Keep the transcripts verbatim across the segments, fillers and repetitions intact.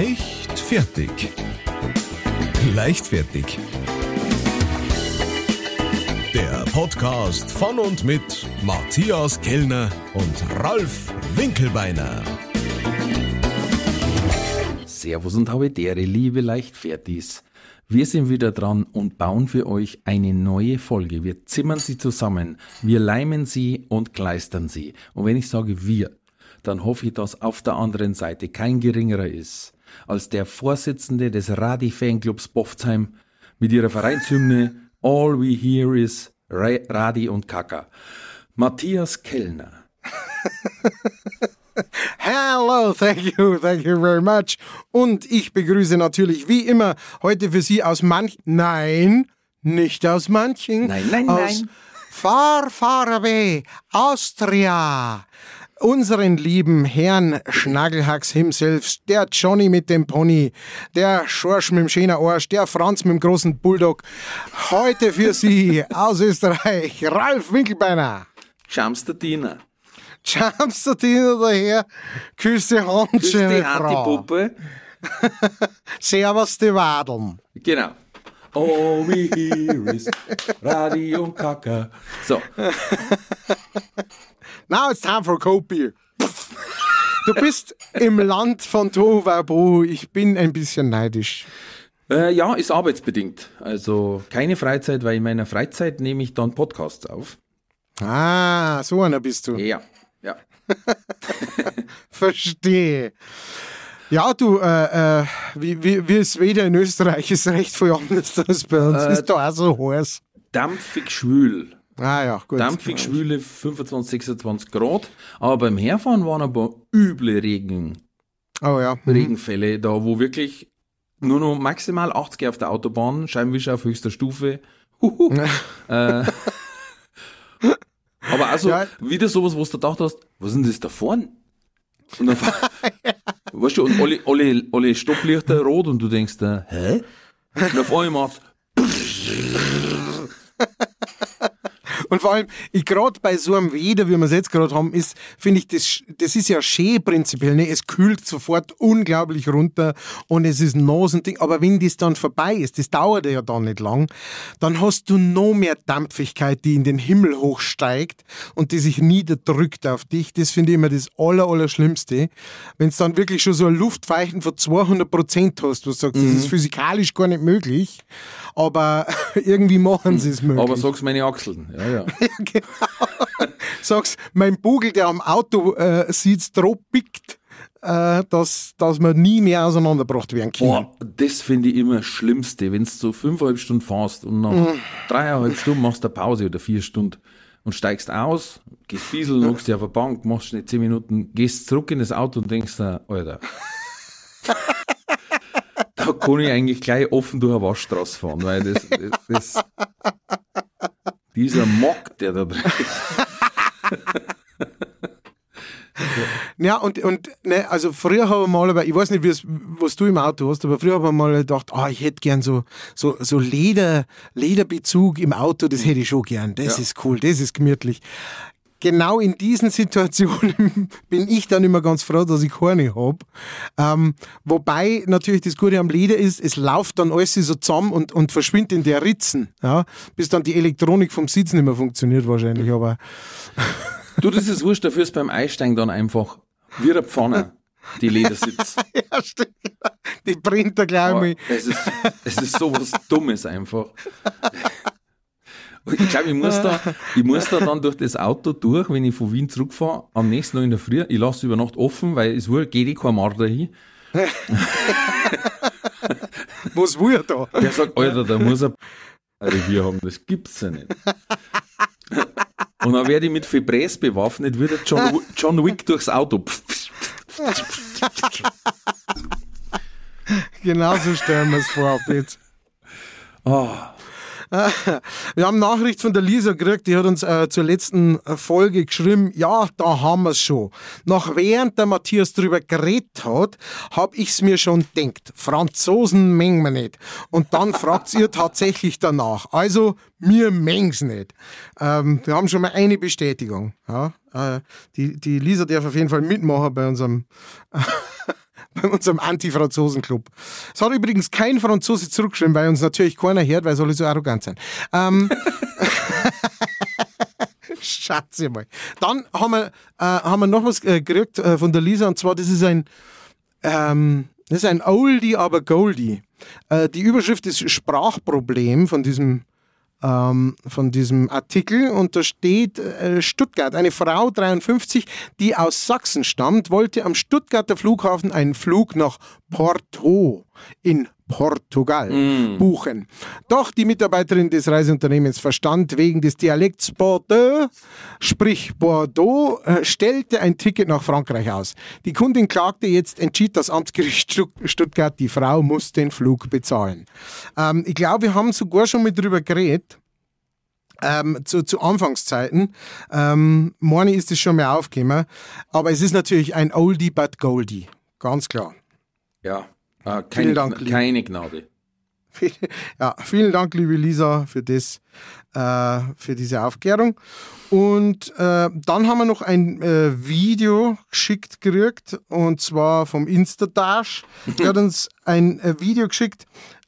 Leicht fertig. Leichtfertig. Der Podcast von und mit Matthias Kellner und Ralf Winkelbeiner. Servus und Hauedere, liebe Leichtfertis. Wir sind wieder dran und bauen für euch eine neue Folge. Wir zimmern sie zusammen, wir leimen sie und kleistern sie. Und wenn ich sage wir, dann hoffe ich, dass auf der anderen Seite kein geringerer ist als der Vorsitzende des Radi-Fanclubs Boftsheim mit ihrer Vereinshymne All We Hear Is Radi und Kaka. Matthias Kellner. Hello, thank you, thank you very much. Und ich begrüße natürlich wie immer heute für Sie aus Manch... Nein, nicht aus Manching. Nein, nein, aus nein. Far, far away, Austria. Unseren lieben Herrn Schnagelhacks himself, der Johnny mit dem Pony, der Schorsch mit dem schönen Arsch, der Franz mit dem großen Bulldog. Heute für Sie aus Österreich, Ralf Winkelbeiner. Schamsterdiener. Schamsterdiener daher, küsse Hand, Küss schöne die Frau. Puppe. Servus die Wadeln. Genau. All we hear is Radi und Kaka. So. Now it's time for a cold beer. Du bist im Land von Tohuwabohu. Ich bin ein bisschen neidisch. Äh, ja, ist arbeitsbedingt. Also keine Freizeit, weil in meiner Freizeit nehme ich dann Podcasts auf. Ah, so einer bist du. Ja, ja. Verstehe. Ja, du, äh, äh, wie, wie, wie es wieder in Österreich ist, recht viel anders als bei uns. Äh, ist da auch so heiß. Dampfig schwül. Ah ja, gut. Dampfig schwüle fünfundzwanzig, sechsundzwanzig Grad. Aber beim Herfahren waren ein paar üble Regen, Oh ja. Mhm. Regenfälle da, wo wirklich nur noch maximal achtzig auf der Autobahn, Scheibenwischer auf höchster Stufe. Huhu. äh, aber also Ja. wieder sowas, wo du gedacht hast, was ist denn das da vorne? Und dann, weißt du, und alle, alle, alle Stopplichter rot und du denkst da, hä? Und auf einmal macht's Und vor allem, ich gerade bei so einem Wetter, wie wir es jetzt gerade haben, ist, finde ich, das, das ist ja schön prinzipiell, ne? Es kühlt sofort unglaublich runter und es ist nass und Ding. Aber wenn das dann vorbei ist, das dauert ja dann nicht lang, dann hast du noch mehr Dampfigkeit, die in den Himmel hochsteigt und die sich niederdrückt auf dich. Das finde ich immer das Aller, Allerschlimmste. Wenn es dann wirklich schon so ein Luftfeuchten von zweihundert Prozent hast, wo du sagst, das ist physikalisch gar nicht möglich, aber irgendwie machen sie es möglich. aber sag's meine Achseln. Ja, ja. Ja, genau. Sagst, mein Bugel, der am Auto äh, sitzt, drauf pickt, äh, dass, dass wir nie mehr auseinandergebracht werden können. Boah, das finde ich immer das Schlimmste, wenn du so fünfeinhalb Stunden fährst und nach Mhm. dreieinhalb Stunden machst du eine Pause oder vier Stunden und steigst aus, gehst ein bisschen, hockst dich auf eine Bank, machst schnell zehn Minuten, gehst zurück in das Auto und denkst dir, Alter, da kann ich eigentlich gleich offen durch eine Waschstraße fahren, weil das, das, das dieser Mock, der da drin ist. Ja, und, und ne, also früher habe ich mal, aber ich weiß nicht, wie's, was du im Auto hast, aber früher habe ich mal gedacht, ah, ich hätte gern so, so, so Leder, Lederbezug im Auto, das hätte ich schon gern. Das Ja. ist cool, das ist gemütlich. Genau in diesen Situationen bin ich dann immer ganz froh, dass ich keine habe. Ähm, wobei natürlich das Gute am Leder ist, es läuft dann alles so zusammen und, und verschwindet in der Ritzen, ja, bis dann die Elektronik vom Sitz nicht mehr funktioniert wahrscheinlich, aber Du, das ist wurscht, dafür ist beim Einsteigen dann einfach wie eine Pfanne, die Ledersitz. ja, stimmt. Die brennt da gleich Aber mal. es ist, es ist sowas Dummes einfach. Und ich glaube, ich muss da, ich muss da dann durch das Auto durch, wenn ich von Wien zurückfahre, am nächsten Tag in der Früh, ich lasse über Nacht offen, weil es wohl geht eh kein Marder hin. Was will er da? Der sagt, Alter, da muss er ein Revier haben, das gibt's ja nicht. Und dann werde ich mit Fibres bewaffnet, wie der John, John Wick durchs Auto. Genau so stellen wir es vor ab jetzt. Oh. Wir haben Nachricht von der Lisa gekriegt, die hat uns äh, zur letzten Folge geschrieben, ja, da haben wir es schon. Nach während der Matthias drüber geredet hat, habe ich es mir schon gedacht, Franzosen mengen wir nicht. Und dann fragt ihr tatsächlich danach. Also, mir mengen's nicht. Ähm, wir haben schon mal eine Bestätigung. Ja, äh, die, die Lisa darf auf jeden Fall mitmachen bei unserem bei unserem Anti-Franzosen-Club. Es hat übrigens kein Franzose zurückgeschrieben, weil uns natürlich keiner hört, weil sie alle so arrogant sind. Ähm, Schatze mal. Dann haben wir, äh, haben wir noch was äh, gekriegt äh, von der Lisa, und zwar, das ist ein, ähm, das ist ein Oldie, aber Goldie. Äh, die Überschrift ist Sprachproblem von diesem, ähm, von diesem Artikel, und da steht äh, Stuttgart. Eine Frau, dreiundfünfzig, die aus Sachsen stammt, wollte am Stuttgarter Flughafen einen Flug nach Porto in Portugal mm. buchen. Doch die Mitarbeiterin des Reiseunternehmens verstand wegen des Dialekts Bordeaux, sprich Bordeaux, äh, stellte ein Ticket nach Frankreich aus. Die Kundin klagte, jetzt entschied das Amtsgericht Stuttgart, die Frau muss den Flug bezahlen. Ähm, ich glaube, wir haben sogar schon mit drüber geredet. Ähm, zu, zu Anfangszeiten. Ähm, morgen ist es schon mehr aufgekommen. Aber es ist natürlich ein Oldie but Goldie. Ganz klar. Ja. Ah, keine, Dank, keine Gnade. Ja, vielen Dank, liebe Lisa, für das, äh, für diese Aufklärung. Und äh, dann haben wir noch ein äh, Video geschickt gekriegt, und zwar vom Instadash. Der hat uns ein äh, Video geschickt,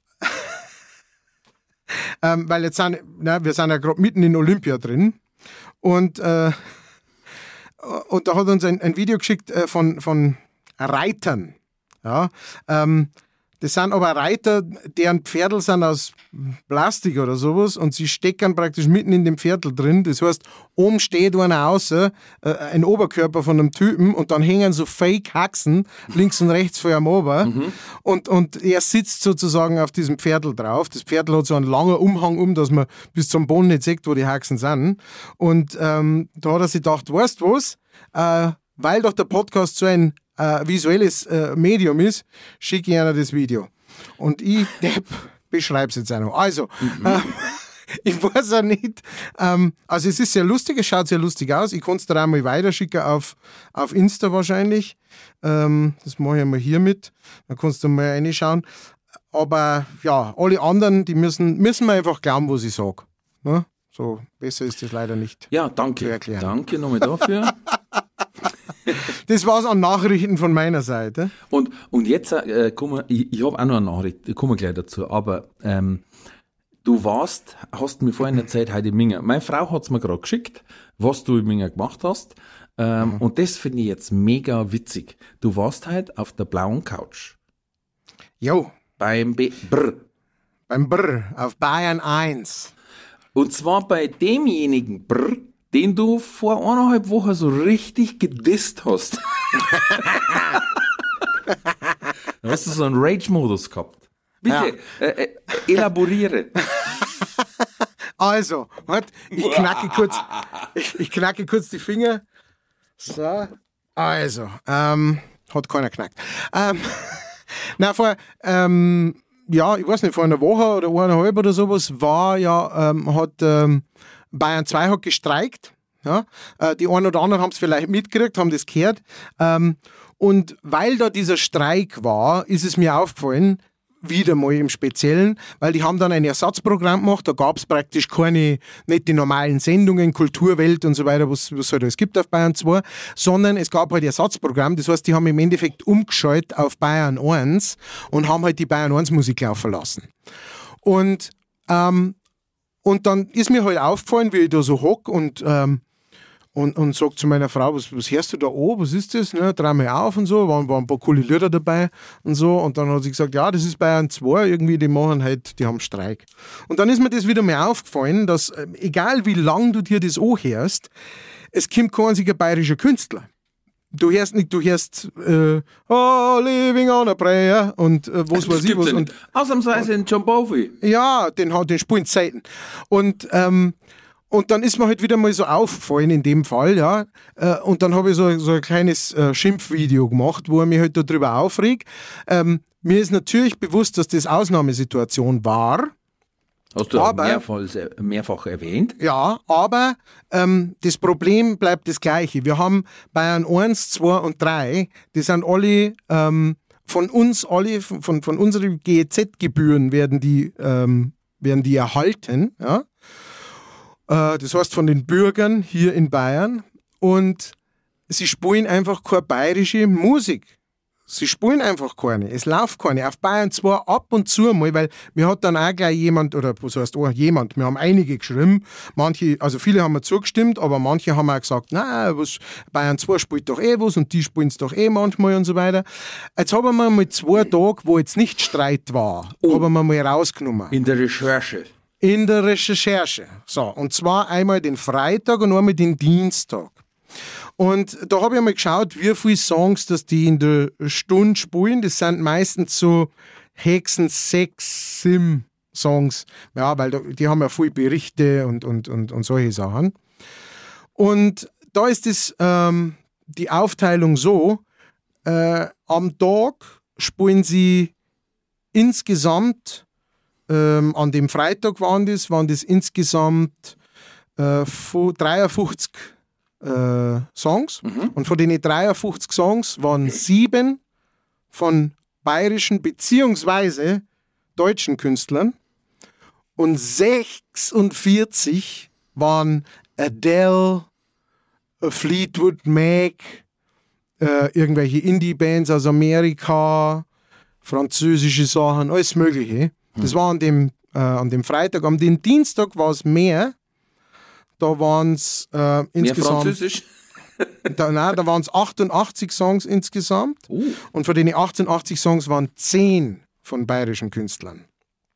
ähm, weil jetzt sind, na, wir sind ja gerade mitten in Olympia drin, und, äh, und da hat uns ein, ein Video geschickt äh, von, von Reitern. Ja, ähm, das sind aber Reiter, deren Pferdl sind aus Plastik oder sowas, und sie stecken praktisch mitten in dem Pferdl drin. Das heißt, oben steht einer außer, äh, ein Oberkörper von einem Typen, und dann hängen so Fake-Haxen links und rechts vor ihm ober. Mhm. Und, und er sitzt sozusagen auf diesem Pferdl drauf. Das Pferdl hat so einen langen Umhang um, dass man bis zum Boden nicht sieht, wo die Haxen sind. Und ähm, da hat er sich gedacht, weißt du was, äh, weil doch der Podcast so ein Äh, visuelles äh, Medium ist, schicke ich einer das Video. Und ich, Depp, beschreibe es jetzt auch noch. Also, mhm. ähm, ich weiß auch nicht, ähm, also es ist sehr lustig, es schaut sehr lustig aus. Ich kann es dir auch mal weiterschicken auf, auf Insta wahrscheinlich. Ähm, das mache ich mal hier mit. Dann kannst du mal reinschauen. Aber ja, alle anderen, die müssen, müssen mir einfach glauben, was ich sage. Ne? So, besser ist das leider nicht. Ja, danke. Zu erklären. Danke nochmal dafür. Das war's an Nachrichten von meiner Seite. Und, und jetzt, äh, komm, ich, ich habe auch noch eine Nachricht, ich komme gleich dazu, aber ähm, du warst, hast mir vorhin erzählt, heute in Minga. Meine Frau hat es mir gerade geschickt, was du in Minga gemacht hast, ähm, mhm. und das finde ich jetzt mega witzig. Du warst halt auf der blauen Couch. Jo. Beim B- Brr. Beim Brr, auf Bayern eins. Und zwar bei demjenigen Brr, den du vor eineinhalb Wochen so richtig gedisst hast. Da hast du so einen Rage-Modus gehabt. Bitte, ja. äh, äh, elaboriere. Also, warte, ich knacke kurz, ich, ich knacke kurz die Finger. So, also, ähm, hat keiner knackt. Ähm, na, vor, ähm, ja, ich weiß nicht, vor einer Woche oder eineinhalb oder sowas war ja, ähm, hat, ähm, Bayern zwei hat gestreikt. Ja? Äh, die einen oder anderen haben es vielleicht mitgekriegt, haben das gehört. Ähm, und weil da dieser Streik war, ist es mir aufgefallen, wieder mal im Speziellen, weil die haben dann ein Ersatzprogramm gemacht, da gab es praktisch keine, nicht die normalen Sendungen, Kulturwelt und so weiter, was es halt alles gibt auf Bayern zwei, sondern es gab halt Ersatzprogramm, das heißt, die haben im Endeffekt umgeschaltet auf Bayern eins und haben halt die Bayern eins Musik laufen lassen. Und ähm, Und dann ist mir halt aufgefallen, wie ich da so hock und, ähm, und, und sag zu meiner Frau, was, was hörst du da an, was ist das? Ne? Dreh mich auf und so, waren, waren ein paar coole Lieder dabei und so. Und dann hat sie gesagt, ja, das ist Bayern zwei, irgendwie, die machen halt, die haben Streik. Und dann ist mir das wieder mal aufgefallen, dass, äh, egal wie lang du dir das anhörst, es kommt kein einziger bayerischer Künstler. Du hörst nicht, du hörst äh, oh, Living on a Prayer und äh, was weiß ich was. Und, ausnahmsweise in John Bowie. Ja, den, den spielen selten. Und, ähm, und dann ist mir halt wieder mal so aufgefallen in dem Fall, ja. Äh, und dann habe ich so, so ein kleines äh, Schimpfvideo gemacht, wo er mich halt darüber aufregt. Ähm, mir ist natürlich bewusst, dass das Ausnahmesituation war. Hast du aber, mehrfach, mehrfach erwähnt? Ja, aber ähm, das Problem bleibt das gleiche. Wir haben Bayern eins, zwei und drei, die sind alle ähm, von uns, alle von, von unseren G E Z-Gebühren werden die, ähm, werden die erhalten. Ja? Äh, das heißt von den Bürgern hier in Bayern. Und sie spielen einfach keine bayerische Musik. Sie spielen einfach keine. Es läuft keine. Auf Bayern zwei ab und zu mal, weil mir hat dann auch gleich jemand, oder was heißt auch jemand, wir haben einige geschrieben, manche, also viele haben mir zugestimmt, aber manche haben auch gesagt, na, was, Bayern zwei spielt doch eh was und die spielen es doch eh manchmal und so weiter. Jetzt haben wir mal zwei Tage, wo jetzt nicht Streit war, oh. haben wir mal rausgenommen. In der Recherche. In der Recherche. So, und zwar einmal den Freitag und einmal den Dienstag. Und da habe ich mal geschaut, wie viele Songs dass die in der Stunde spielen. Das sind meistens so Hexen, Sex, Sim-Songs. Ja, weil da, die haben ja viele Berichte und, und, und, und solche Sachen. Und da ist das, ähm, die Aufteilung so, äh, am Tag spielen sie insgesamt Ähm, an dem Freitag waren das, waren das insgesamt äh, dreiundfünfzig äh, Songs. Mhm. Und von den dreiundfünfzig Songs waren sieben von bayerischen bzw. deutschen Künstlern und sechsundvierzig waren Adele, Fleetwood Mac, äh, irgendwelche Indie-Bands aus Amerika, französische Sachen, alles Mögliche. Das war an dem, äh, an dem Freitag. Am dem Dienstag war es mehr. Da waren es äh, insgesamt. Mehr Französisch? da, nein, da waren es achtundachtzig Songs insgesamt. Uh. Und von den achtundachtzig Songs waren zehn von bayerischen Künstlern.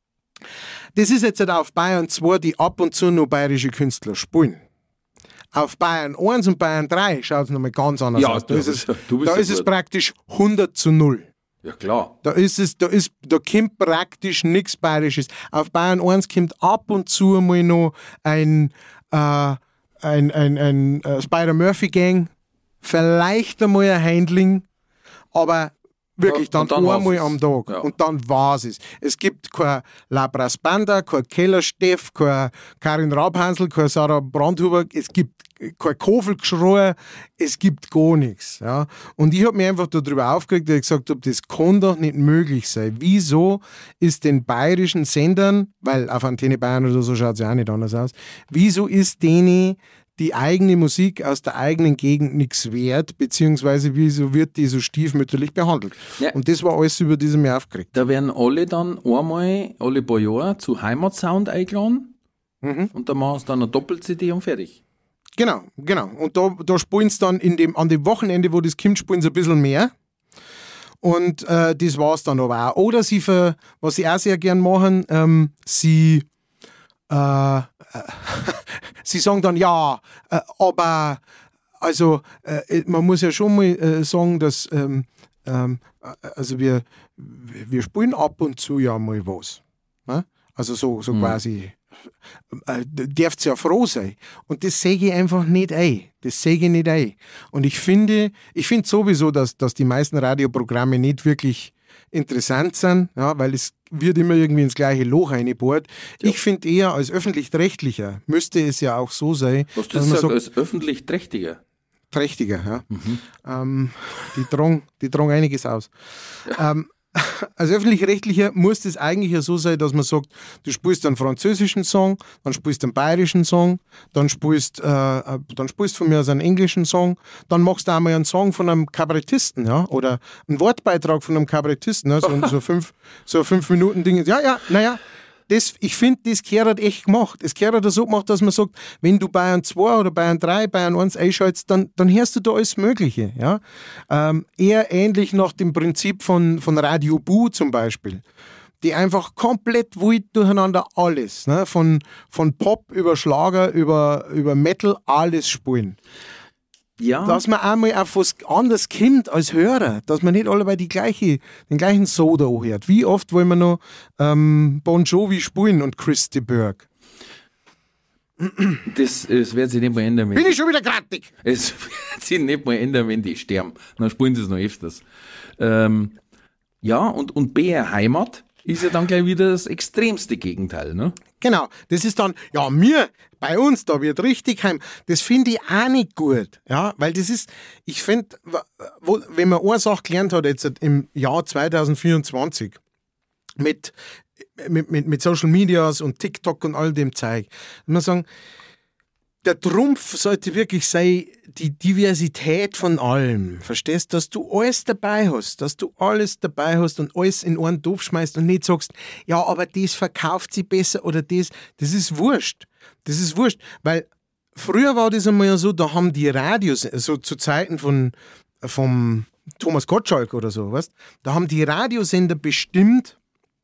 Das ist jetzt halt auf Bayern zwei, die ab und zu nur bayerische Künstler spielen. Auf Bayern eins und Bayern drei schaut es nochmal ganz anders ja, aus. Da ist, es, du bist da ist es praktisch hundert zu null. Ja, klar. Da ist es, da ist, da kommt praktisch nichts Bayerisches. Auf Bayern eins kommt ab und zu mal noch ein, äh, ein, ein, ein äh, Spider-Murphy-Gang, vielleicht einmal ein Handling, aber wirklich dann, dann einmal am Tag. Ja. Und dann war's es. Es gibt kein Labras Banda, kein Keller Steff, kein Karin Rabhansel, kein Sarah Brandhuber, es gibt kein Kofelgeschrei, es gibt gar nichts. Ja. Und ich habe mich einfach darüber aufgeregt, dass ich gesagt habe, das kann doch nicht möglich sein. Wieso ist den bayerischen Sendern, weil auf Antenne Bayern oder so schaut es ja auch nicht anders aus, wieso ist denen die eigene Musik aus der eigenen Gegend nichts wert, beziehungsweise wieso wird die so stiefmütterlich behandelt? Ja. Und das war alles, über das ich mich aufgeregt. Da werden alle dann einmal, alle paar Jahre zu Heimatsound eingeladen mhm. und da machen sie dann eine Doppel-C D und fertig. Genau, genau. Und da, da spielen sie dann in dem, an dem Wochenende, wo das kommt, spielen sie ein bisschen mehr. Und äh, das war es dann aber auch. Oder sie, für, was sie auch sehr gern machen, ähm, sie äh, sie sagen dann, ja, äh, aber also äh, man muss ja schon mal äh, sagen, dass ähm, ähm, also wir, wir spielen ab und zu ja mal was. Ne? Also so, so mhm. quasi äh, dürft ihr ja froh sein. Und das sehe ich einfach nicht ein. Das sehe ich nicht ein. Und ich finde, ich finde sowieso, dass, dass die meisten Radioprogramme nicht wirklich interessant sind, ja, weil es wird immer irgendwie ins gleiche Loch reingebohrt. Ja. Ich finde eher, als öffentlich-rechtlicher müsste es ja auch so sein. Was du sagst, als öffentlich-trächtiger? Trächtiger, ja. Mhm. Ähm, die drang, die drang einiges aus. Ja. Ähm, als öffentlich-rechtlicher muss es eigentlich ja so sein, dass man sagt, du spielst einen französischen Song, dann spielst du einen bayerischen Song, dann spielst, äh, dann spielst von mir aus einen englischen Song, dann machst du einmal einen Song von einem Kabarettisten, ja, oder einen Wortbeitrag von einem Kabarettisten, ja, so, so fünf, so fünf Minuten Dinge. Ja, ja, naja, das, ich finde, das gehört echt gemacht. Es gehört so gemacht, dass man sagt, wenn du Bayern zwei oder Bayern drei, Bayern eins einschaltest, dann, dann hörst du da alles Mögliche. Ja? Ähm, eher ähnlich nach dem Prinzip von, von Radio Bu zum Beispiel, die einfach komplett wild durcheinander alles, ne? von, von Pop über Schlager, über, über Metal, alles spielen. Ja. Dass man einmal auf was anderes kommt als Hörer, dass man nicht alle bei die gleiche, den gleichen Soda hört. Wie oft wollen wir noch ähm, Bon Jovi spielen und Chris de Burgh? Das, das wird sich nicht mal ändern. Bin ich schon wieder grattig? Es wird sich nicht mal ändern, wenn die sterben. Dann spielen sie es noch öfters. Ähm, ja, und, und B R Heimat ist ja dann gleich wieder das extremste Gegenteil, ne? Genau, das ist dann, ja, mir, bei uns, da wird richtig heim. Das finde ich auch nicht gut, ja, weil das ist, ich finde, wenn man eine Sache gelernt hat jetzt im Jahr zwanzig vierundzwanzig mit, mit, mit, mit Social Medias und TikTok und all dem Zeug, muss man sagen, der Trumpf sollte wirklich sein, die Diversität von allem. Verstehst du, dass du alles dabei hast, dass du alles dabei hast und alles in einen Topf schmeißt und nicht sagst, ja, aber das verkauft sich besser oder das. Das ist wurscht. Das ist wurscht, weil früher war das einmal ja so, da haben die Radios, so zu Zeiten von vom Thomas Gottschalk oder so, weißt, da haben die Radiosender bestimmt,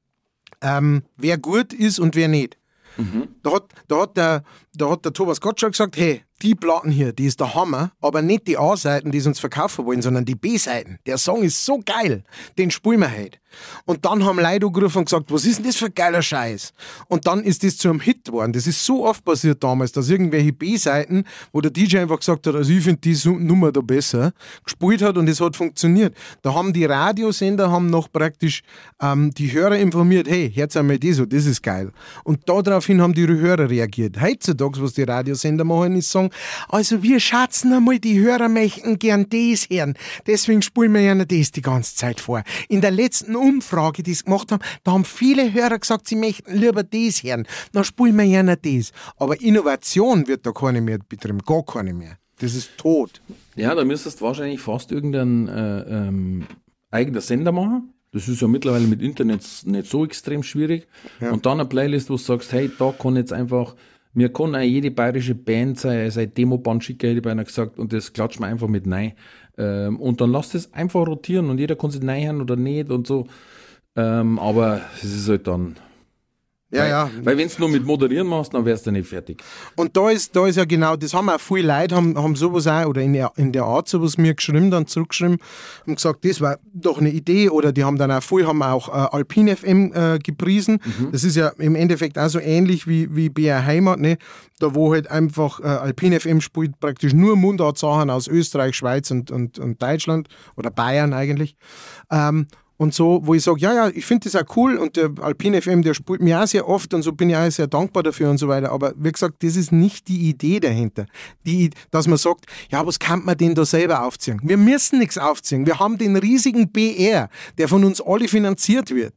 ähm, wer gut ist und wer nicht. Mhm. Da, hat, da, hat der, da hat der Thomas Gottschalk gesagt, hey, die Platten hier, die ist der Hammer, aber nicht die A-Seiten, die sie uns verkaufen wollen, sondern die B-Seiten. Der Song ist so geil, den spielen wir heute. Und dann haben Leute angerufen und gesagt, was ist denn das für ein geiler Scheiß? Und dann ist das zu einem Hit geworden. Das ist so oft passiert damals, dass irgendwelche B-Seiten, wo der D J einfach gesagt hat, also ich finde die Nummer da besser, gespielt hat und es hat funktioniert. Da haben die Radiosender haben noch praktisch ähm, die Hörer informiert, hey, hört einmal das so, das ist geil. Und daraufhin haben die Hörer reagiert. Heutzutage, was die Radiosender machen, ist sagen, also wir schätzen einmal, die Hörer möchten gern das hören. Deswegen spielen wir ja das die ganze Zeit vor. In der letzten Umfrage, die sie gemacht haben, da haben viele Hörer gesagt, sie möchten lieber das hören. Dann spielen wir ja nicht das. Aber Innovation wird da keine mehr betrieben, gar keine mehr. Das ist tot. Ja, da müsstest du wahrscheinlich fast irgendein äh, ähm, eigener Sender machen. Das ist ja mittlerweile mit Internet nicht so extrem schwierig. Ja. Und dann eine Playlist, wo du sagst, hey, da kann jetzt einfach, mir kann auch jede bayerische Band sein, sein Demoband schicken, hätte ich beinahe gesagt, und das klatscht man einfach mit rein. Ähm, und dann lasst es einfach rotieren und jeder kann sich reinhören oder nicht und so. Ähm, aber es ist halt dann... Ja, weil, ja. Weil wenn du nur mit Moderieren machst, dann wärst du nicht fertig. Und da ist, da ist ja genau, das haben auch viele Leute, haben, haben sowas auch, oder in der, in der Art sowas mir geschrieben, dann zurückgeschrieben, haben gesagt, das war doch eine Idee, oder die haben dann auch viele, haben auch äh, Alpine F M äh, gepriesen. Mhm. Das ist ja im Endeffekt auch so ähnlich wie, wie B R Heimat, ne? Da wo halt einfach äh, Alpine F M spielt praktisch nur Mundartsachen aus Österreich, Schweiz und, und, und Deutschland, oder Bayern eigentlich. Ähm, Und so, wo ich sage, ja, ja, ich finde das auch cool und der Alpine F M, der spielt mir auch sehr oft und so bin ich auch sehr dankbar dafür und so weiter. Aber wie gesagt, das ist nicht die Idee dahinter. Die, dass man sagt, ja, was kann man denn da selber aufziehen? Wir müssen nichts aufziehen. Wir haben den riesigen B R, der von uns alle finanziert wird.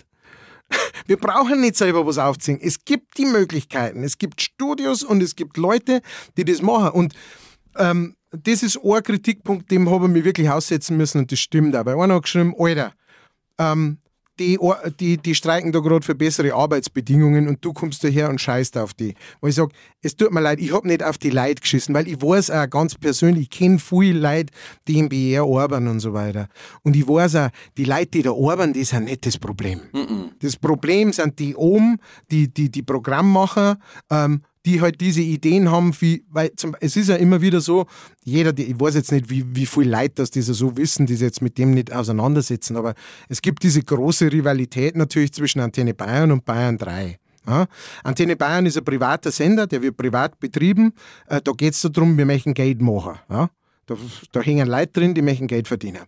Wir brauchen nicht selber was aufziehen. Es gibt die Möglichkeiten. Es gibt Studios und es gibt Leute, die das machen. Und ähm, das ist ein Kritikpunkt, dem habe ich mich wirklich aussetzen müssen und das stimmt auch. Weil einer hat geschrieben, Alter, Ähm, die, die, die streiken da gerade für bessere Arbeitsbedingungen und du kommst daher und scheißt auf die. Weil ich sage, es tut mir leid, ich habe nicht auf die Leute geschissen, weil ich weiß auch ganz persönlich, ich kenne viele Leute, die im B R arbeiten und so weiter. Und ich weiß auch, die Leute, die da arbeiten, die sind nicht das Problem. Mm-mm. Das Problem sind die oben, die, die, die Programmmacher, ähm, die halt diese Ideen haben, wie, weil zum, es ist ja immer wieder so, jeder, die, ich weiß jetzt nicht, wie, wie viele Leute das diese so wissen, die sich jetzt mit dem nicht auseinandersetzen, aber es gibt diese große Rivalität natürlich zwischen Antenne Bayern und Bayern drei. Ja? Antenne Bayern ist ein privater Sender, der wird privat betrieben, äh, da geht es darum, wir möchten Geld machen. Ja? Da, da hängen Leute drin, die möchten Geld verdienen.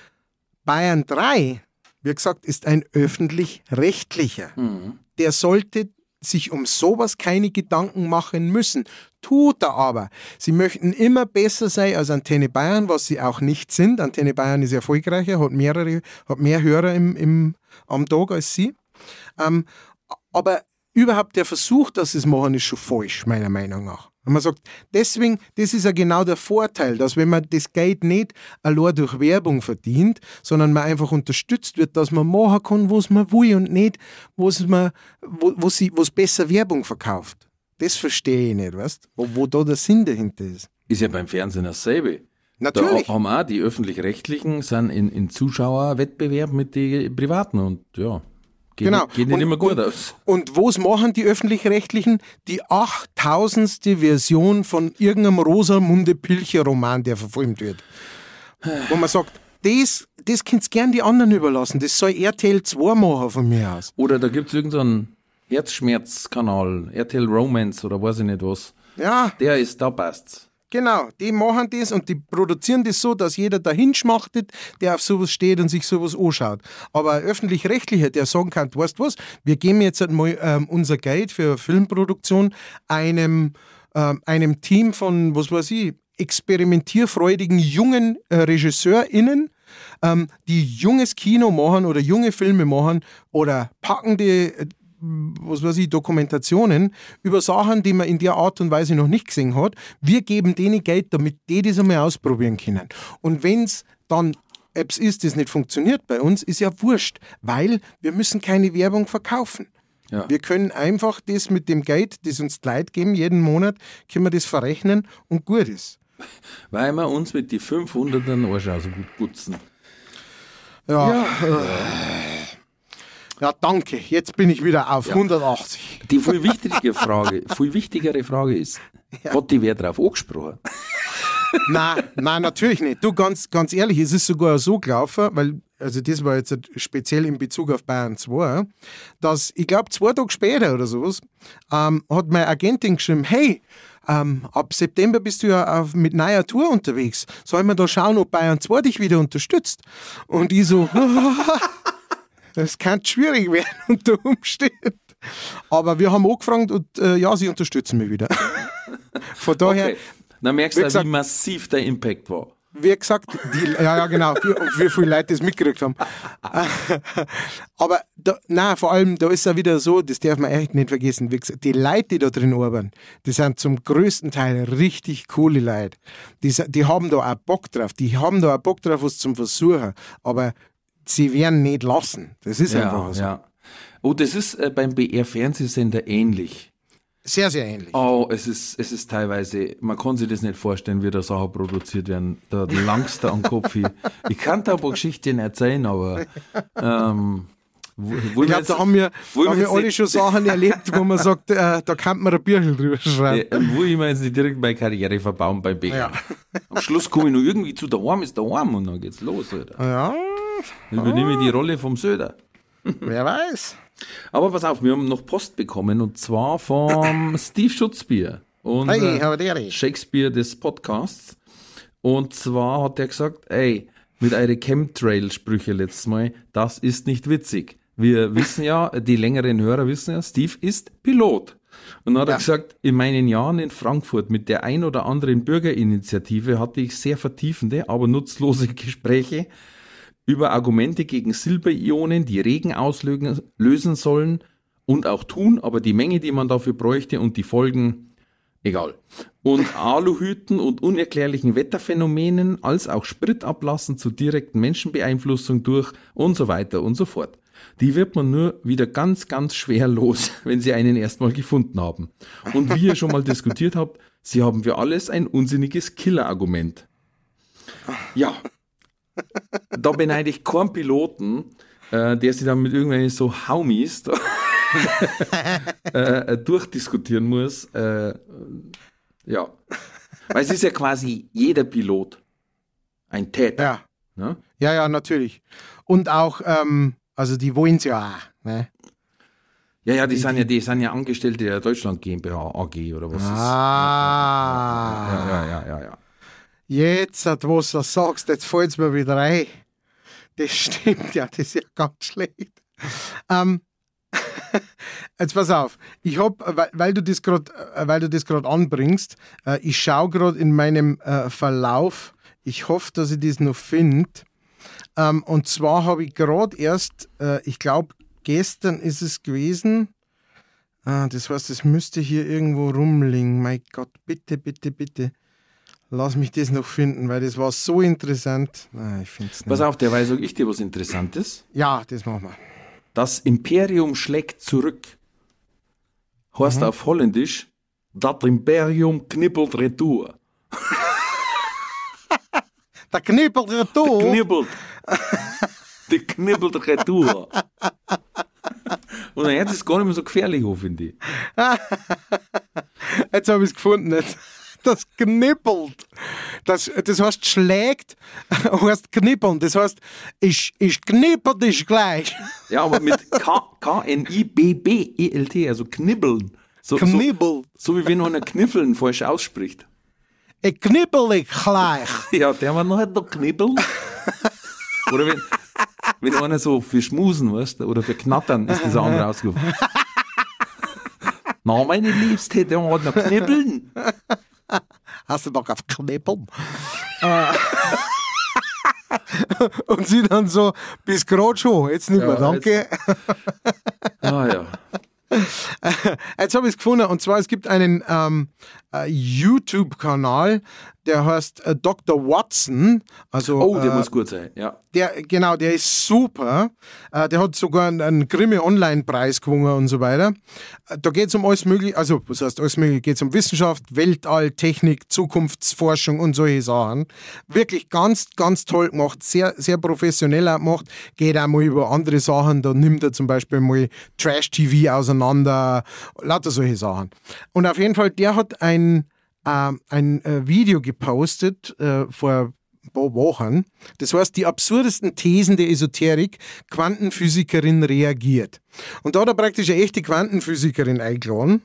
Bayern drei, wie gesagt, ist ein öffentlich-rechtlicher. Mhm. Der sollte sich um sowas keine Gedanken machen müssen. Tut er aber. Sie möchten immer besser sein als Antenne Bayern, was sie auch nicht sind. Antenne Bayern ist erfolgreicher, hat mehrere, hat mehr Hörer im, im, am Tag als sie. Ähm, aber überhaupt der Versuch, dass sie es machen, ist schon falsch, meiner Meinung nach. Und man sagt, deswegen, das ist ja genau der Vorteil, dass wenn man das Geld nicht allein durch Werbung verdient, sondern man einfach unterstützt wird, dass man machen kann, was man will und nicht, was man, wo, wo sie, was besser Werbung verkauft. Das verstehe ich nicht, weißt? Wo, wo da der Sinn dahinter ist. Ist ja beim Fernsehen dasselbe. Natürlich. Da haben auch die Öffentlich-Rechtlichen sind in, in Zuschauerwettbewerb mit den Privaten und ja. Geht, genau. Geht nicht und, immer gut und, aus. Und was machen die Öffentlich-Rechtlichen? Die achttausendste Version von irgendeinem Rosamunde-Pilcher-Roman, der verfilmt wird. Wo man sagt, das, das könnt ihr gern die anderen überlassen. Das soll R T L zwei machen von mir aus. Oder da gibt es irgendeinen Herzschmerzkanal, R T L Romance oder weiß ich nicht was. Ja. Der ist, da passt's. Genau, die machen das und die produzieren das so, dass jeder dahin schmachtet, der auf sowas steht und sich sowas anschaut. Aber ein Öffentlich-Rechtlicher, der sagen kann, weißt du was, wir geben jetzt einmal ähm, unser Geld für Filmproduktion einem, ähm, einem Team von, was weiß ich, experimentierfreudigen jungen äh, RegisseurInnen, ähm, die junges Kino machen oder junge Filme machen oder packen die was weiß ich, Dokumentationen über Sachen, die man in der Art und Weise noch nicht gesehen hat. Wir geben denen Geld, damit die das einmal ausprobieren können. Und wenn es dann Apps ist, das nicht funktioniert bei uns, ist ja wurscht, weil wir müssen keine Werbung verkaufen. Ja. Wir können einfach das mit dem Geld, das uns die Leute geben, jeden Monat, können wir das verrechnen und gut ist. Weil wir uns mit die fünfhundertern Arsch so gut putzen. Ja, ja. Äh, ja, danke. Jetzt bin ich wieder auf ja. hundertachtzig. Die viel wichtigere Frage, viel wichtigere Frage ist, ja. hat die wer drauf angesprochen? Nein, nein, natürlich nicht. Du, ganz, ganz ehrlich, es ist sogar so gelaufen, weil, also das war jetzt speziell in Bezug auf Bayern zwei, dass, ich glaube, zwei Tage später oder sowas, ähm, hat meine Agentin geschrieben, hey, ähm, ab September bist du ja auf, mit neuer Tour unterwegs. Sollen wir da schauen, ob Bayern zwei dich wieder unterstützt? Und ich so, das kann schwierig werden unter Umständen. Aber wir haben angefragt und äh, ja, sie unterstützen mich wieder. Von daher... Okay. Dann merkst du, wie, gesagt, wie massiv der Impact war. Wie gesagt, die, ja, ja, genau, wie, wie viele Leute das mitgekriegt haben. Aber da, nein, vor allem, da ist ja wieder so, das darf man echt nicht vergessen, wie gesagt, die Leute, die da drin arbeiten, die sind zum größten Teil richtig coole Leute. Die, die haben da auch Bock drauf, die haben da auch Bock drauf, was zum Versuchen, aber sie werden nicht lassen. Das ist ja, einfach so. Ja. Oh, das ist äh, beim B R-Fernsehsender ähnlich. Sehr, sehr ähnlich. Oh, es ist, es ist teilweise, man kann sich das nicht vorstellen, wie da Sachen produziert werden. Da langst du am Kopf. Ich, ich kann da ein paar Geschichten erzählen, aber ähm, wo, wo ich glaube, da haben wir, haben wir alle schon Sachen erlebt, wo man sagt, äh, da kann man ein Büchel drüber schreiben. Äh, wo ich mir jetzt nicht direkt meine Karriere verbauen beim B R. Ja. Am Schluss komme ich noch irgendwie zu daheim, ist daheim und dann geht's los. Alter. Ja. Dann übernehme ich die Rolle vom Söder. Wer weiß. Aber pass auf, wir haben noch Post bekommen und zwar vom Steve Schutzbier und hey, Shakespeare des Podcasts. Und zwar hat er gesagt, ey, mit eure Chemtrail-Sprüche letztes Mal, das ist nicht witzig. Wir wissen ja, die längeren Hörer wissen ja, Steve ist Pilot. Und dann hat ja. er gesagt, in meinen Jahren in Frankfurt mit der ein oder anderen Bürgerinitiative hatte ich sehr vertiefende, aber nutzlose Gespräche über Argumente gegen Silberionen, die Regen auslösen sollen und auch tun, aber die Menge, die man dafür bräuchte und die Folgen, egal. Und Aluhüten und unerklärlichen Wetterphänomenen, als auch Spritablassen zur direkten Menschenbeeinflussung durch und so weiter und so fort. Die wird man nur wieder ganz, ganz schwer los, wenn sie einen erstmal gefunden haben. Und wie ihr schon mal diskutiert habt, sie haben für alles ein unsinniges Killerargument. Ja. Da beneide ich keinen Piloten, äh, der sich dann mit irgendwelchen so Haumies da, äh, durchdiskutieren muss. Äh, ja. Weil es ist ja quasi jeder Pilot ein Täter. Ja, ne? ja, ja, natürlich. Und auch, ähm, also die wollen es ja auch. Ne? Ja, ja, die, die sind ja, die sind ja Angestellte der Deutschland GmbH A G oder was ah. ist. Ja, ja, ja, ja, ja. Jetzt, was du sagst, jetzt fällt es mir wieder ein. Das stimmt, ja, das ist ja ganz schlecht. Ähm, jetzt pass auf, ich hab, weil, weil du das gerade, weil du das gerade anbringst, äh, ich schaue gerade in meinem äh, Verlauf, ich hoffe, dass ich das noch finde. Ähm, und zwar habe ich gerade erst, äh, ich glaube, gestern ist es gewesen, ah, das heißt, es müsste hier irgendwo rumliegen. Mein Gott, bitte, bitte, bitte. Lass mich das noch finden, weil das war so interessant. Nein, ich find's nicht. Pass auf, derweil sage ich dir was Interessantes. Ja, das machen wir. Das Imperium schlägt zurück. Heißt mhm. auf Holländisch, das Imperium knippelt retour. Der knippelt retour? Der knippelt. Der knippelt retour. Und jetzt ist es gar nicht mehr so gefährlich, finde ich. Jetzt habe ich es gefunden. Jetzt. Das knippelt. Das, das heißt, schlägt, heißt knippeln. Das heißt, ich, ich knipper dich gleich. Ja, aber mit K N I B B E L T, also knibbeln. So, Knibbel. So, so wie wenn einer Kniffeln falsch ausspricht. Ich knippel dich gleich. Ja, der war noch nicht noch knibbeln. Oder wenn, wenn einer so für Schmusen, weißt du, oder für Knattern, ist dieser andere ausgerufen. Na, meine Liebste, der hat noch knibbeln. Hast du Bock auf Knippeln? Und sie dann so, bis gerade schon, jetzt nicht mehr, ja, danke. Jetzt. Ah ja. Jetzt habe ich es gefunden, und zwar es gibt einen ähm, äh, YouTube-Kanal, der heißt äh, Doktor Watson. Also, Oh, der äh, muss gut sein, ja. Der, genau, der ist super. Äh, der hat sogar einen, einen Grimme-Online-Preis gewonnen und so weiter. Äh, da geht es um alles Mögliche, also was heißt alles Mögliche, geht es um Wissenschaft, Weltall, Technik, Zukunftsforschung und solche Sachen. Wirklich ganz, ganz toll gemacht, sehr, sehr professionell auch gemacht. Geht auch mal über andere Sachen, da nimmt er zum Beispiel mal Trash-T V auseinander, lauter solche Sachen. Und auf jeden Fall, der hat ein, äh, ein äh, Video gepostet äh, vor ein paar Wochen. Das heißt, die absurdesten Thesen der Esoterik, Quantenphysikerin reagiert. Und da hat er praktisch eine echte Quantenphysikerin eingeladen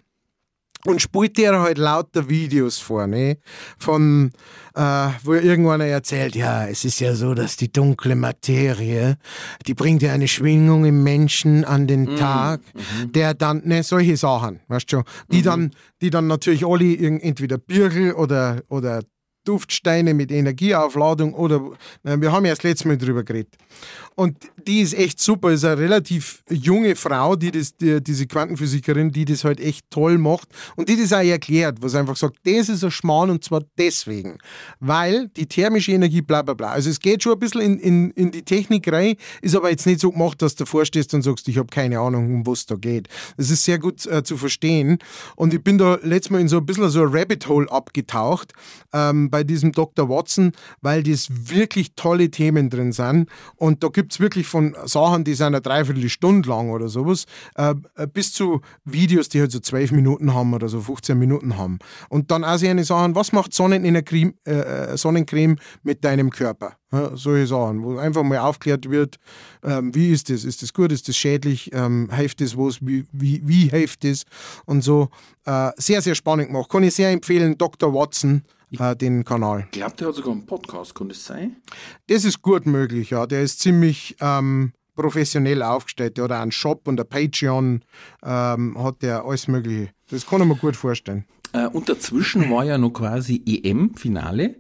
und spielt der halt lauter Videos vor, ne? Von, äh, wo irgendwann erzählt, ja, es ist ja so, dass die dunkle Materie, die bringt ja eine Schwingung im Menschen an den Tag, mhm. der dann, ne, solche Sachen, weißt du schon, die mhm. dann, die dann natürlich alle entweder Birgel oder, oder Duftsteine mit Energieaufladung oder, wir haben ja das letzte Mal drüber geredet. Und die ist echt super, ist eine relativ junge Frau, die das, die, diese Quantenphysikerin, die das halt echt toll macht und die das auch erklärt, was einfach sagt, das ist ein Schmarrn und zwar deswegen, weil die thermische Energie bla bla bla. Also es geht schon ein bisschen in, in, in die Technik rein, ist aber jetzt nicht so gemacht, dass du davor stehst und sagst, ich habe keine Ahnung, um was da geht. Das ist sehr gut äh, zu verstehen und ich bin da letztes Mal in so ein bisschen so ein Rabbit Hole abgetaucht, ähm, bei diesem Doktor Watson, weil das wirklich tolle Themen drin sind und da gibt es wirklich von Sachen, die sind eine Dreiviertelstunde lang oder sowas, äh, bis zu Videos, die halt so zwölf Minuten haben oder so fünfzehn Minuten haben. Und dann auch so eine Sachen, was macht Sonnenenergie, äh, Sonnencreme mit deinem Körper? Ja, solche Sachen, wo einfach mal aufgeklärt wird, ähm, wie ist das? Ist das gut? Ist das schädlich? Ähm, hilft das was? Wie, wie, wie hilft das? Und so. Äh, sehr, sehr spannend gemacht. Kann ich sehr empfehlen, Doktor Watson, äh, den Kanal. Ich glaube, der hat sogar einen Podcast, kann das sein? Das ist gut möglich, ja. Der ist ziemlich ähm, professionell aufgestellt. Der hat auch einen Shop und ein Patreon, ähm, hat der alles Mögliche. Das kann ich mir gut vorstellen. Äh, und dazwischen war ja noch quasi E M-Finale.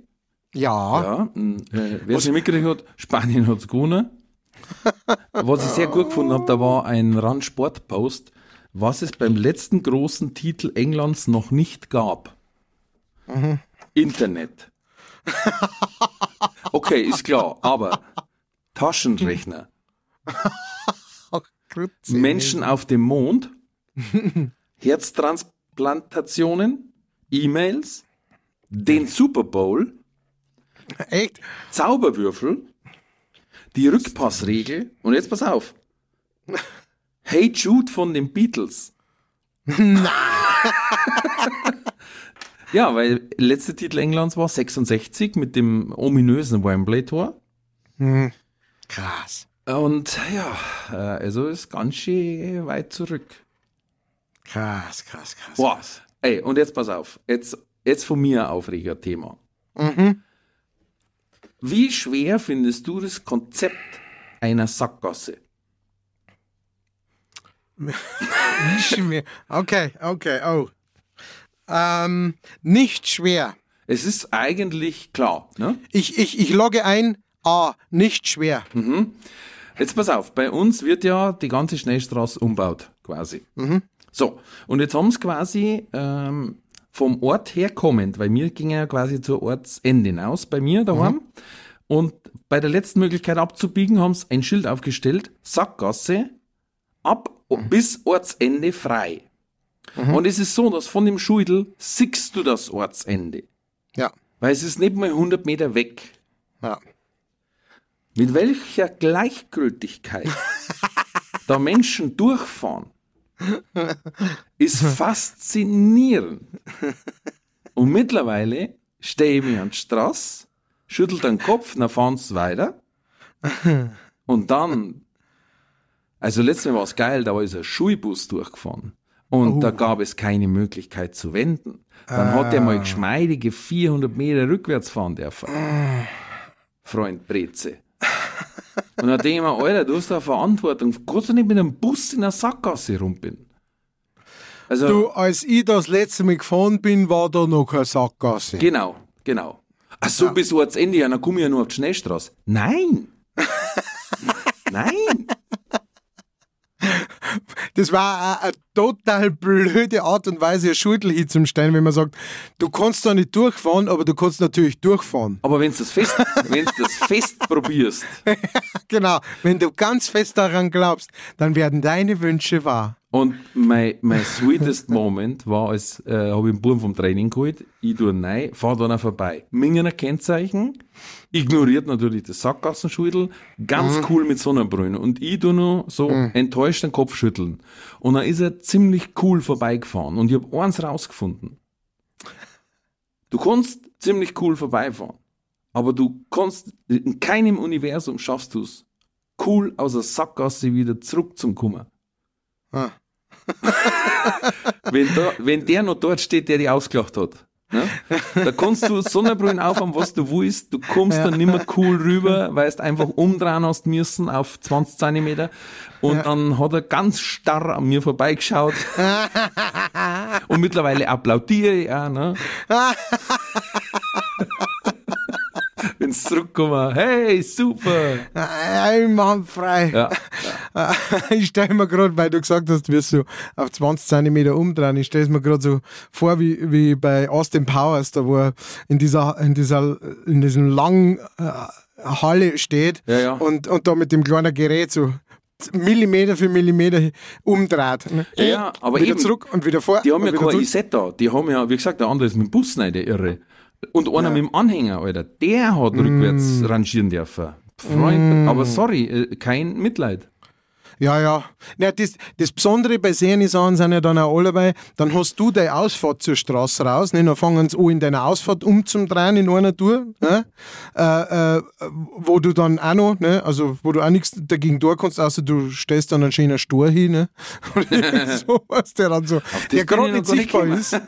Ja. Ja, äh, wer es nicht mitgekriegt hat, Spanien hat es gewonnen. Was ich sehr gut gefunden habe, da war ein Randsport-Post, was es beim letzten großen Titel Englands noch nicht gab. Mhm. Internet. Okay, ist klar, aber Taschenrechner, Menschen auf dem Mond, Herztransplantationen, E-Mails, den Super Bowl, echt? Zauberwürfel, die Rückpassregel und jetzt pass auf. Hey Jude von den Beatles. Ja, weil letzter Titel Englands war sechsundsechzig mit dem ominösen Wembley-Tor. Hm. Krass. Und ja, also ist ganz schön weit zurück. Krass, krass, krass. Boah, krass. Ey, und jetzt pass auf. Jetzt, jetzt von mir ein Aufreger-Thema. Mhm. Wie schwer findest du das Konzept einer Sackgasse? Wie schwer? Okay, okay, oh. Ähm, nicht schwer. Es ist eigentlich klar, ne? Ich, ich, ich logge ein, A, nicht schwer. Mhm. Jetzt pass auf, bei uns wird ja die ganze Schnellstraße umbaut, quasi. Mhm. So, und jetzt haben sie quasi ähm, vom Ort her kommend, weil wir gingen ja quasi zur Ortsende hinaus, bei mir daheim. Mhm. Und bei der letzten Möglichkeit abzubiegen, haben sie ein Schild aufgestellt, Sackgasse, ab mhm. bis Ortsende frei. Mhm. Und es ist so, dass von dem Schuidel siehst du das Ortsende. Ja. Weil es ist nicht mal hundert Meter weg. Ja. Mit welcher Gleichgültigkeit da Menschen durchfahren, ist faszinierend. Und mittlerweile stehe ich mir an der Straße, schüttel den Kopf, dann fahren sie weiter. Und dann, also letztes Mal war es geil, da ist ein Schulbus durchgefahren. Und oh. da gab es keine Möglichkeit zu wenden. Dann ah. hat er mal geschmeidige vierhundert Meter rückwärts fahren dürfen. Ah. Freund Breze. Und dann denke ich mir, Alter, du hast eine Verantwortung. Kannst du nicht mit einem Bus in einer Sackgasse rumpeln? Also, du, als ich das letzte Mal gefahren bin, war da noch keine Sackgasse. Genau, genau. Ach so, ja. Bis Ortsende, ja, dann komme ich ja nur auf die Schnellstraße. Nein! Nein! das war eine total blöde Art und Weise, ein Schultel hinzustellen, wenn man sagt, du kannst da nicht durchfahren, aber du kannst natürlich durchfahren. Aber wenn du das fest, wenn's das fest probierst. Genau, wenn du ganz fest daran glaubst, dann werden deine Wünsche wahr. Und mein, mein sweetest Moment war, als äh, habe ich einen Buben vom Training geholt, ich tue rein, fahre dann auch vorbei. Mingener Kennzeichen, ignoriert natürlich das Sackgassenschüttel, ganz mhm. cool mit Sonnenbrühen. Und ich tue noch so mhm. enttäuscht den Kopf schütteln. Und dann ist er ziemlich cool vorbeigefahren. Und ich habe eins rausgefunden. Du kannst ziemlich cool vorbeifahren, aber du kannst, in keinem Universum schaffst du es, cool aus der Sackgasse wieder zurück zum Kommen. Ah. wenn, da, wenn der noch dort steht, der dich ausgelacht hat, ne? Da kannst du Sonnenbrillen aufhaben, was du willst, du kommst ja. dann nicht mehr cool rüber, weil du einfach umdrehen hast müssen auf zwanzig Zentimeter und ja. dann hat er ganz starr an mir vorbeigeschaut und mittlerweile applaudiere ich auch, ne? Wenn sie zurückkommen, hey, super! Einwandfrei. Ja, ja. Ich stelle mir gerade, weil du gesagt hast, du wirst so auf zwanzig Zentimeter umdrehen, ich stelle es mir gerade so vor, wie, wie bei Austin Powers, da wo er in dieser, in dieser, in diesem langen äh, Halle steht ja, ja. Und, und da mit dem kleinen Gerät so Millimeter für Millimeter umdreht. Ne? Ja, ja, aber wieder eben, zurück und wieder vor. Die haben ja kein zurück. Iset da, die haben ja, wie gesagt, der andere ist mit dem Bus rein, der Irre. Und einer ja. mit dem Anhänger, Alter, der hat mm. rückwärts rangieren dürfen. Freund, mm. aber sorry, kein Mitleid. Ja, ja. ja das, das Besondere bei Sehne-Sachen sind ja dann auch alle dabei, dann hast du deine Ausfahrt zur Straße raus, ne? Dann fangen sie an, in deiner Ausfahrt umzudrehen in einer Tour, ne? äh, äh, wo du dann auch noch, ne? Also wo du auch nichts dagegen tun kannst, außer du stellst dann einen schönen Stor hin, ne? Oder sowas, der dann so, der gerade nicht sichtbar ist.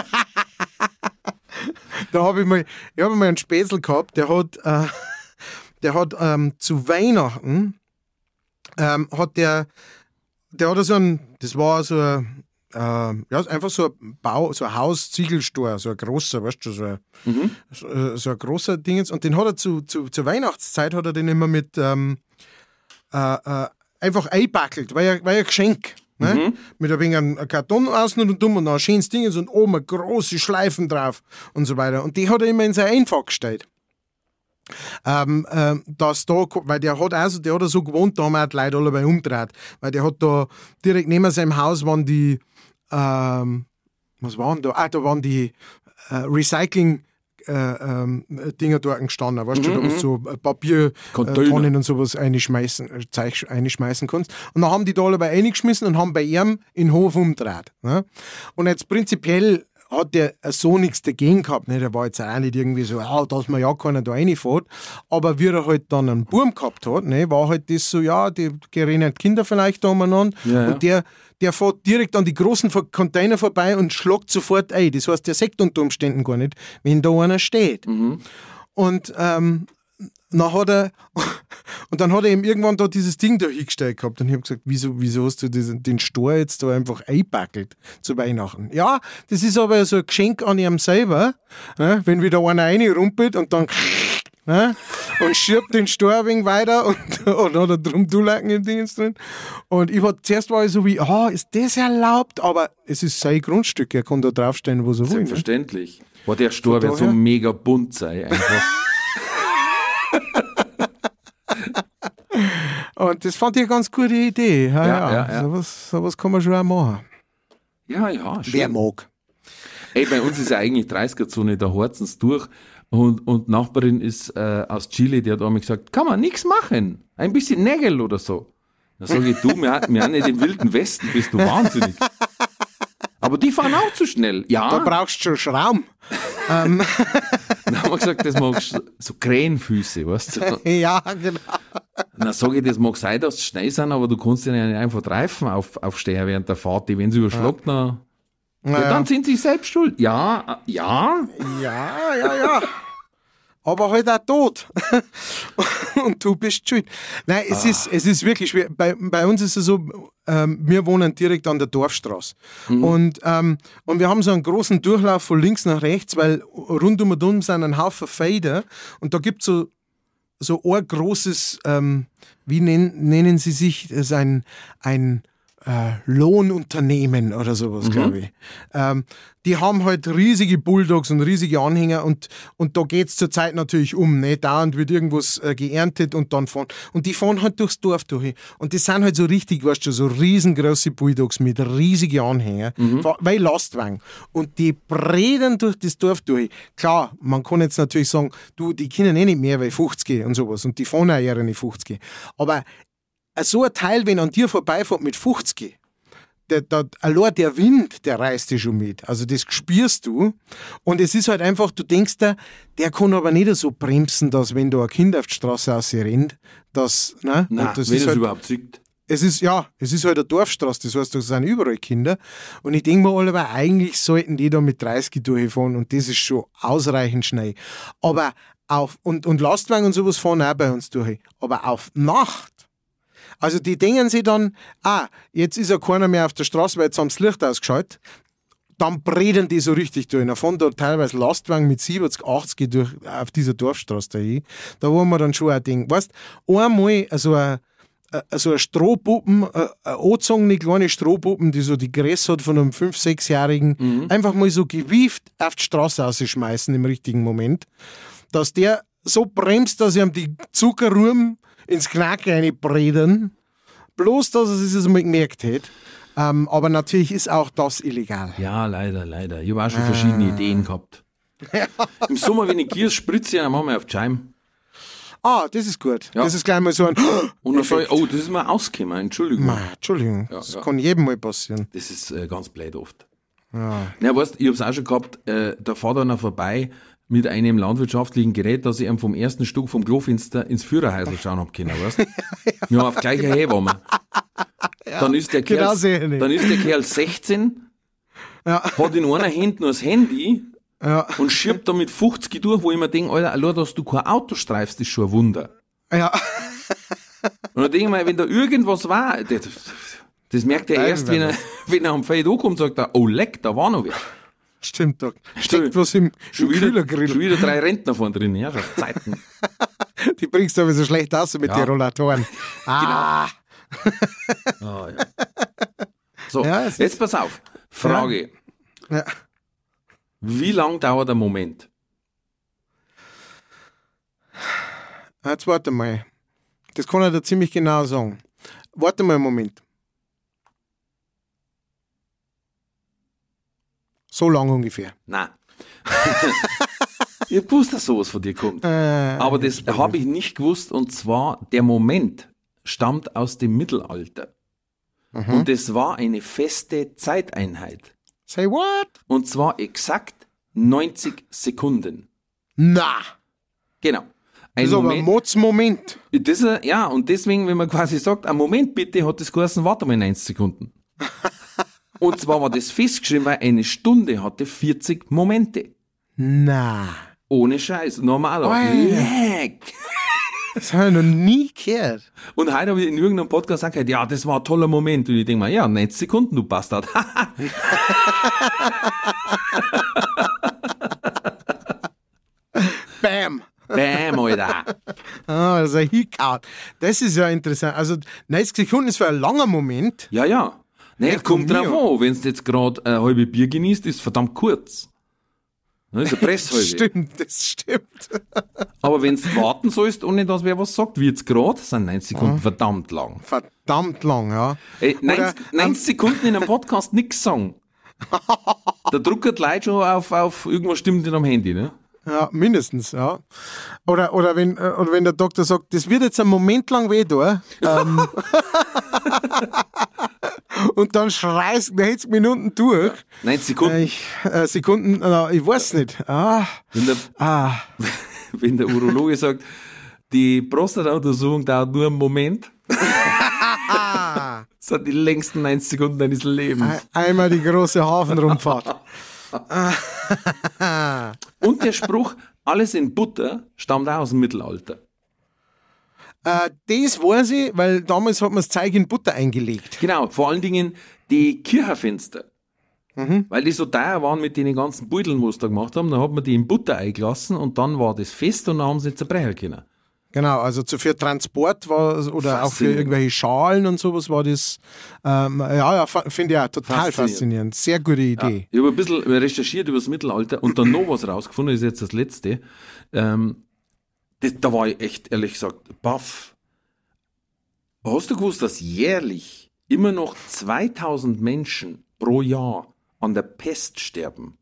Da habe ich mal, ich habe mal einen Spätzl gehabt, der hat, äh, der hat ähm, zu Weihnachten, ähm, hat der, der hat so ein, das war so ein, äh, ja, einfach so ein Bau, so ein Haus-Ziegelstor, so ein großer, weißt du, so ein, mhm. so, so ein großer Dingens. Und den hat er zu, zu, zur Weihnachtszeit, hat er den immer mit, ähm, äh, äh, einfach einbackelt, war ja, war ja ein Geschenk. Ne? Mhm. Mit ein wenig einem Karton außen und dumm und ein schönes Ding und oben eine große Schleifen drauf und so weiter. Und die hat er immer in sein Einfach gestellt. Ähm, ähm, dass da, weil der hat also, der hat so gewohnt, da haben auch die Leute alle bei umgedreht. Weil der hat da direkt neben seinem Haus waren die, ähm, was waren da? Ah, da waren die äh, Recycling- Äh, ähm, Dinger dort gestanden, weißt du, mhm, da wo so Papiertonnen äh, und sowas einschmeißen, Zeug einschmeißen kannst. Und dann haben die da alle bei eingeschmissen und haben bei ihm in den Hof umgedreht. Ne? Und jetzt prinzipiell hat der so nichts dagegen gehabt. Ne? Der war jetzt auch nicht irgendwie so, ah, dass man ja keiner da reinfährt. Aber wie er halt dann einen Burm gehabt hat, ne, war halt das so, ja, die rennen Kinder vielleicht da umeinander. Ja, ja. Und der, der fährt direkt an die großen Container vorbei und schlagt sofort ein. Das heißt, der sagt unter Umständen gar nicht, wenn da einer steht. Mhm. Und ähm, dann hat er und dann hat er eben irgendwann da dieses Ding da hingestellt gehabt und ich habe gesagt, wieso, wieso hast du diesen, den Stor jetzt da einfach einbackelt zu Weihnachten? Ja, das ist aber so ein Geschenk an ihm selber, ne? Wenn wieder einer reinrumpelt und dann ne? Und schiebt den Stor ein wenig weiter und, und hat er drum Dulaken im Ding drin. Und ich war, zuerst war ich so wie, ah, ist das erlaubt? Aber es ist sein Grundstück, er kann da draufstehen, wo er will. Selbstverständlich. Boah, der Stor wird so mega bunt sein, einfach. Und das fand ich eine ganz gute Idee. Ja, ja, ja, ja. Sowas, sowas kann man schon auch machen. Ja, ja, schön. Wer mag. Ey, bei uns ist ja eigentlich dreißiger-Zone, da horzen's durch. Und, und Nachbarin ist äh, aus Chile, die hat einmal gesagt, kann man nichts machen. Ein bisschen Nägel oder so. Da sage ich, du, wir, wir haben nicht im Wilden Westen, bist du wahnsinnig. Aber die fahren auch zu schnell. Ja. Da brauchst du schon Schraum. ähm. Dann haben wir gesagt, das magst du so Krähenfüße, weißt du? Ja, genau. Dann sage ich, das mag sein, dass sie schnell sind, aber du kannst ja nicht einfach die Reifen auf, aufstehen während der Fahrt. Die, wenn sie überschlagt, ja. dann, ja, dann sind sie selbst schuld. Ja, ja. Ja, ja, ja. Aber halt auch tot. Und du bist schuld. Nein, es, ah. ist, es ist wirklich schwer. Bei, bei uns ist es so, ähm, wir wohnen direkt an der Dorfstraße. Mhm. Und, ähm, und wir haben so einen großen Durchlauf von links nach rechts, weil rund um und um sind ein Haufen Felder. Und da gibt es so, so ein großes, ähm, wie nennen, nennen sie sich, das ist ein, ein äh, Lohnunternehmen oder sowas, mhm. glaube ich. Ähm, die haben halt riesige Bulldogs und riesige Anhänger und, und da geht es zurzeit natürlich um. Ne? Dauernd wird irgendwas äh, geerntet und dann fahren. Und die fahren halt durchs Dorf durch. Und die sind halt so richtig, weißt du, so riesengroße Bulldogs mit riesigen Anhängern, mhm. weil Lastwagen. Und die breden durch das Dorf durch. Klar, man kann jetzt natürlich sagen, du, die können eh nicht mehr, weil fünfzig und sowas. Und die fahren auch eher nicht fünfzig. Aber so ein Teil, wenn an dir vorbeifährt mit fünfzig, der, der, allein der Wind, der reißt dich schon mit. Also das spürst du. Und es ist halt einfach, du denkst dir, der kann aber nicht so bremsen, dass wenn da ein Kind auf die Straße raus rennt, dass, ne? Nein, und das wenn ist es halt, überhaupt sieht. Es ist, ja, es ist halt eine Dorfstraße, das heißt, da sind überall Kinder. Und ich denke mir alle, aber eigentlich sollten die da mit dreißig durchfahren und das ist schon ausreichend schnell. Aber auf, und, und Lastwagen und sowas fahren auch bei uns durch. Aber auf Nacht, also die denken sich dann, ah, jetzt ist ja keiner mehr auf der Straße, weil jetzt haben sie das Licht ausgeschaltet. Dann breden die so richtig durch. Dann fahren da teilweise Lastwagen mit siebzig, achtzig durch auf dieser Dorfstraße dahin. Da wo man dann schon auch denkt, weißt du, einmal so eine, so eine Strohpuppen, eine angezogene kleine Strohpuppen, die so die Größe hat von einem fünf-, sechsjährigen, mhm. einfach mal so gewieft auf die Straße rausschmeißen im richtigen Moment, dass der so bremst, dass ihm die Zuckerruhen ins Knacken reinbrennen, bloß, dass er es das mal gemerkt hat. Ähm, aber natürlich ist auch das illegal. Ja, leider, leider. Ich habe auch schon ah. verschiedene Ideen gehabt. Ja. Im Sommer, wenn ich Giers spritze, dann machen wir auf die Scheiben. Ah, das ist gut. Ja. Das ist gleich mal so ein Und dann sage ich, oh, das ist mir ausgekommen, Entschuldigung. Ma, Entschuldigung, ja, das ja. kann jedem mal passieren. Das ist äh, ganz blöd oft. Ja, ja weißt, ich habe es auch schon gehabt, äh, da fährt einer vorbei mit einem landwirtschaftlichen Gerät, dass ich ihm vom ersten Stück vom Klofenster ins Führerhäusl schauen hab können, weißt du? ja. Wir haben auf gleicher Höhe waren ja, dann ist der Kerl, genau dann ist der Kerl sechzehn, ja. hat in einer Hand nur das Handy ja. und schiebt da mit fünfzig durch, wo ich mir denke, Alter, allein, dass du kein Auto streifst, ist schon ein Wunder. Ja. Und dann denke ich mir, wenn da irgendwas war, das, das merkt er erst, wenn er, wenn er am Feld ankommt, sagt er, oh leck, da war noch wer. Stimmt, da steckt was im, schon im wieder, Kühlergrill. Schon wieder drei Rentner von drin, ja, schon auf Zeiten. Die bringst du aber so schlecht aus mit ja. den Rollatoren. Ah. Genau. Oh, ja. So, ja, jetzt pass auf. Frage. Ja. Ja. Wie lang dauert der Moment? Jetzt warte mal. Das kann ich dir ziemlich genau sagen. Warte mal einen Moment. So lang ungefähr. Nein. Ich wusste, dass sowas von dir kommt. Äh, Aber das habe ich nicht gewusst. Und zwar, der Moment stammt aus dem Mittelalter. Mhm. Und das war eine feste Zeiteinheit. Say what? Und zwar exakt neunzig Sekunden. Na. Genau. Ein das ist Moment, aber ein Mods-Moment. Das ist, ja, und deswegen, wenn man quasi sagt, einen Moment bitte, hat das geheißen, warte mal neunzig Sekunden. Und zwar war das festgeschrieben, weil eine Stunde hatte vierzig Momente. Na. Ohne Scheiß. Normal. Leck. Das habe ich noch nie gehört. Und heute habe ich in irgendeinem Podcast gesagt, ja, das war ein toller Moment. Und ich denke mir, ja, neunzig Sekunden, du Bastard. Bam. Bam, Alter. Ah, das ist ein Hickout. Das ist ja interessant. Also neunzig Sekunden ist für einen langen Moment. Ja, ja. Nee, ja, kommt drauf an. Wenn du jetzt gerade ein halbe Bier genießt, ist es verdammt kurz. Das ist eine Presshalbe. Das stimmt, das stimmt. Aber wenn du warten sollst, ohne dass wer was sagt, wie jetzt gerade, sind neunzig Sekunden mhm. verdammt lang. Verdammt lang, ja. Ey, neunzig, neunzig Sekunden in einem Podcast nichts sagen. Da druckert Leute schon auf, auf irgendwas stimmt nicht am Handy, ne? Ja, mindestens, ja. Oder, oder, wenn, oder wenn der Doktor sagt, das wird jetzt einen Moment lang weh tun. Ähm, und dann schreist du neunzig Minuten durch. neunzig Sekunden. Äh, ich, äh, Sekunden, äh, ich weiß nicht. Ah, wenn, der, ah. wenn der Urologe sagt, die Prostata-Untersuchung dauert nur einen Moment. Das sind die längsten neunzig Sekunden deines Lebens. Einmal die große Hafenrundfahrt. Und der Spruch, alles in Butter, stammt auch aus dem Mittelalter. Äh, das weiß ich, weil damals hat man das Zeug in Butter eingelegt. Genau, vor allen Dingen die Kirchenfenster. Mhm. Weil die so teuer waren mit den ganzen Beuteln, was sie da gemacht haben, dann hat man die in Butter eingelassen und dann war das fest und dann haben sie nicht zerbrechen können. Genau, also zu, für Transport war oder auch für irgendwelche Schalen und sowas war das, ähm, ja, ja finde ich auch total faszinierend. faszinierend. Sehr gute Idee. Ja, ich habe ein bisschen recherchiert über das Mittelalter und dann noch was rausgefunden, das ist jetzt das Letzte. Ähm, das, da war ich echt, ehrlich gesagt, baff. Hast du gewusst, dass jährlich immer noch zweitausend Menschen pro Jahr an der Pest sterben?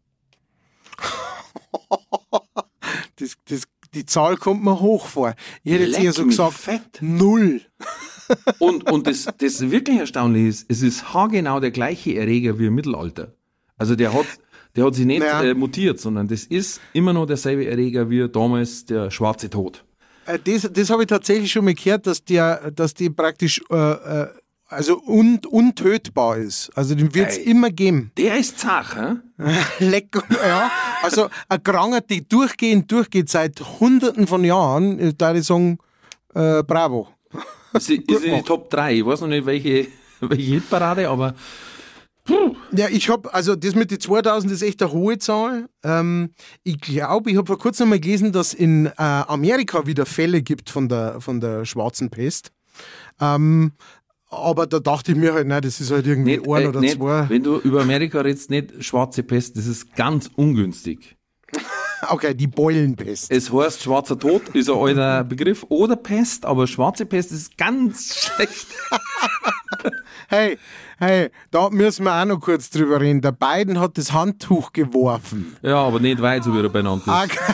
das, das Die Zahl kommt mir hoch vor. Ich hätte jetzt Leck eher so mich gesagt, fett. null. Und, und das, das wirklich Erstaunliche ist, es ist haargenau der gleiche Erreger wie im Mittelalter. Also der hat, der hat sich nicht naja. äh, mutiert, sondern das ist immer noch derselbe Erreger wie damals der schwarze Tod. Äh, das das habe ich tatsächlich schon mal gehört, dass der, dass die praktisch äh, äh, also un, untötbar ist. Also den wird es immer geben. Der ist zach, hä? Lecker, ja. Also eine Krankheit, die durchgehend durchgeht seit Hunderten von Jahren, da würde ich sagen, äh, bravo. Ist, ist in die Top drei. Ich weiß noch nicht, welche, welche Hitparade, aber puh. Ja, ich habe, also das mit den zweitausend ist echt eine hohe Zahl. Ähm, ich glaube, ich habe vor kurzem mal gelesen, dass in äh, Amerika wieder Fälle gibt von der, von der schwarzen Pest. Ähm, Aber da dachte ich mir halt, nein, das ist halt irgendwie nicht, ein äh, oder nicht, zwei. Wenn du über Amerika redest, nicht schwarze Pest, das ist ganz ungünstig. Okay, die Beulenpest. Es heißt schwarzer Tod, ist ein alter Begriff, oder Pest, aber schwarze Pest ist ganz schlecht. Hey, hey, da müssen wir auch noch kurz drüber reden. Der Biden hat das Handtuch geworfen. Ja, aber nicht weit, so wie er benannt ist. Okay.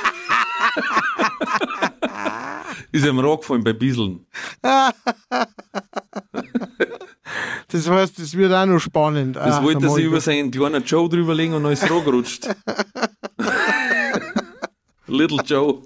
Ist ihm rausgefallen bei Bieseln. Das heißt, das wird auch noch spannend. Das Ach, wollte er sich ich über seinen kleinen Joe drüberlegen und dann ist es rutscht. Little Joe.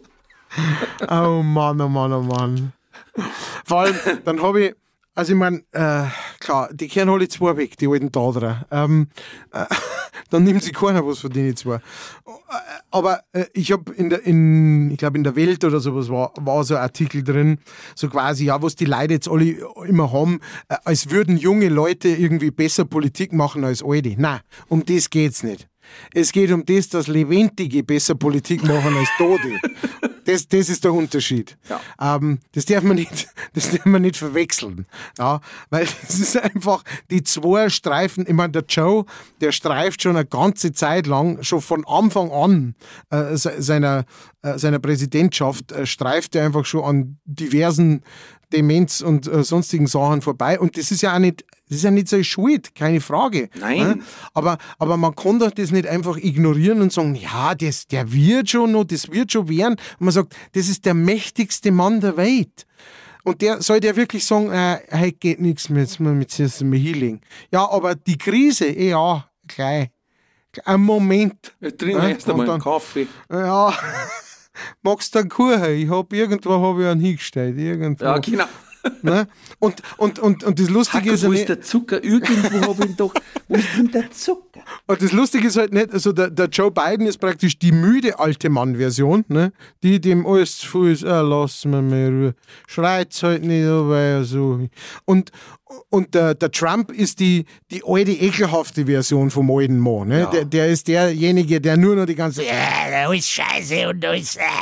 Oh Mann, oh Mann, oh Mann. Vor allem, dann habe ich, also ich meine, äh, klar, die kehren alle zwei weg, die alten Dadler. Ähm, äh, dann nimmt sie keiner was von denen zwei. Aber äh, ich habe in der, in, ich glaube in der Welt oder sowas war, war so ein Artikel drin, so quasi, ja, was die Leute jetzt alle immer haben, äh, als würden junge Leute irgendwie besser Politik machen als alte. Nein, um das geht's nicht. Es geht um das, dass Lebendige besser Politik machen als Tote. Das, das ist der Unterschied. Ja. Ähm, das darf man nicht, das darf man nicht verwechseln. Ja, weil das ist einfach, die zwei Streifen, ich meine, der Joe, der streift schon eine ganze Zeit lang, schon von Anfang an äh, seiner, äh, seiner Präsidentschaft, äh, streift er einfach schon an diversen Demenz und äh, sonstigen Sachen vorbei. Und das ist ja auch nicht, das ist ja nicht so Schuld, keine Frage. Nein. Ja? Aber, aber man kann doch das nicht einfach ignorieren und sagen, ja, das, der wird schon noch, das wird schon werden. Und man sagt, das ist der mächtigste Mann der Welt. Und der soll der wirklich sagen, äh, heute geht nichts mehr, jetzt müssen wir hinlegen. Ja, aber die Krise, eh, ja, gleich. Ein Moment. Ich trinke ja, erst einmal einen Kaffee. Ja. Magst du einen Kuchen? Ich hab, irgendwo habe ich einen hingestellt. Irgendwo. Ja, genau. Ne? Und, und, und, und das Lustige Hacker, ist ja wo nicht, ist der Zucker? Irgendwo habe ich ihn doch. Wo ist denn der Zucker? und das Lustige ist halt nicht, also der, der Joe Biden ist praktisch die müde alte Mann-Version, ne? Die dem alles zu viel ist, ah, lass mir mehr Ruhe. Schreit's halt nicht, aber so. Und, und der, der Trump ist die, die alte, ekelhafte Version vom alten Mann. Ne? Ja. Der, der ist derjenige, der nur noch die ganze, äh, alles scheiße und alles, äh.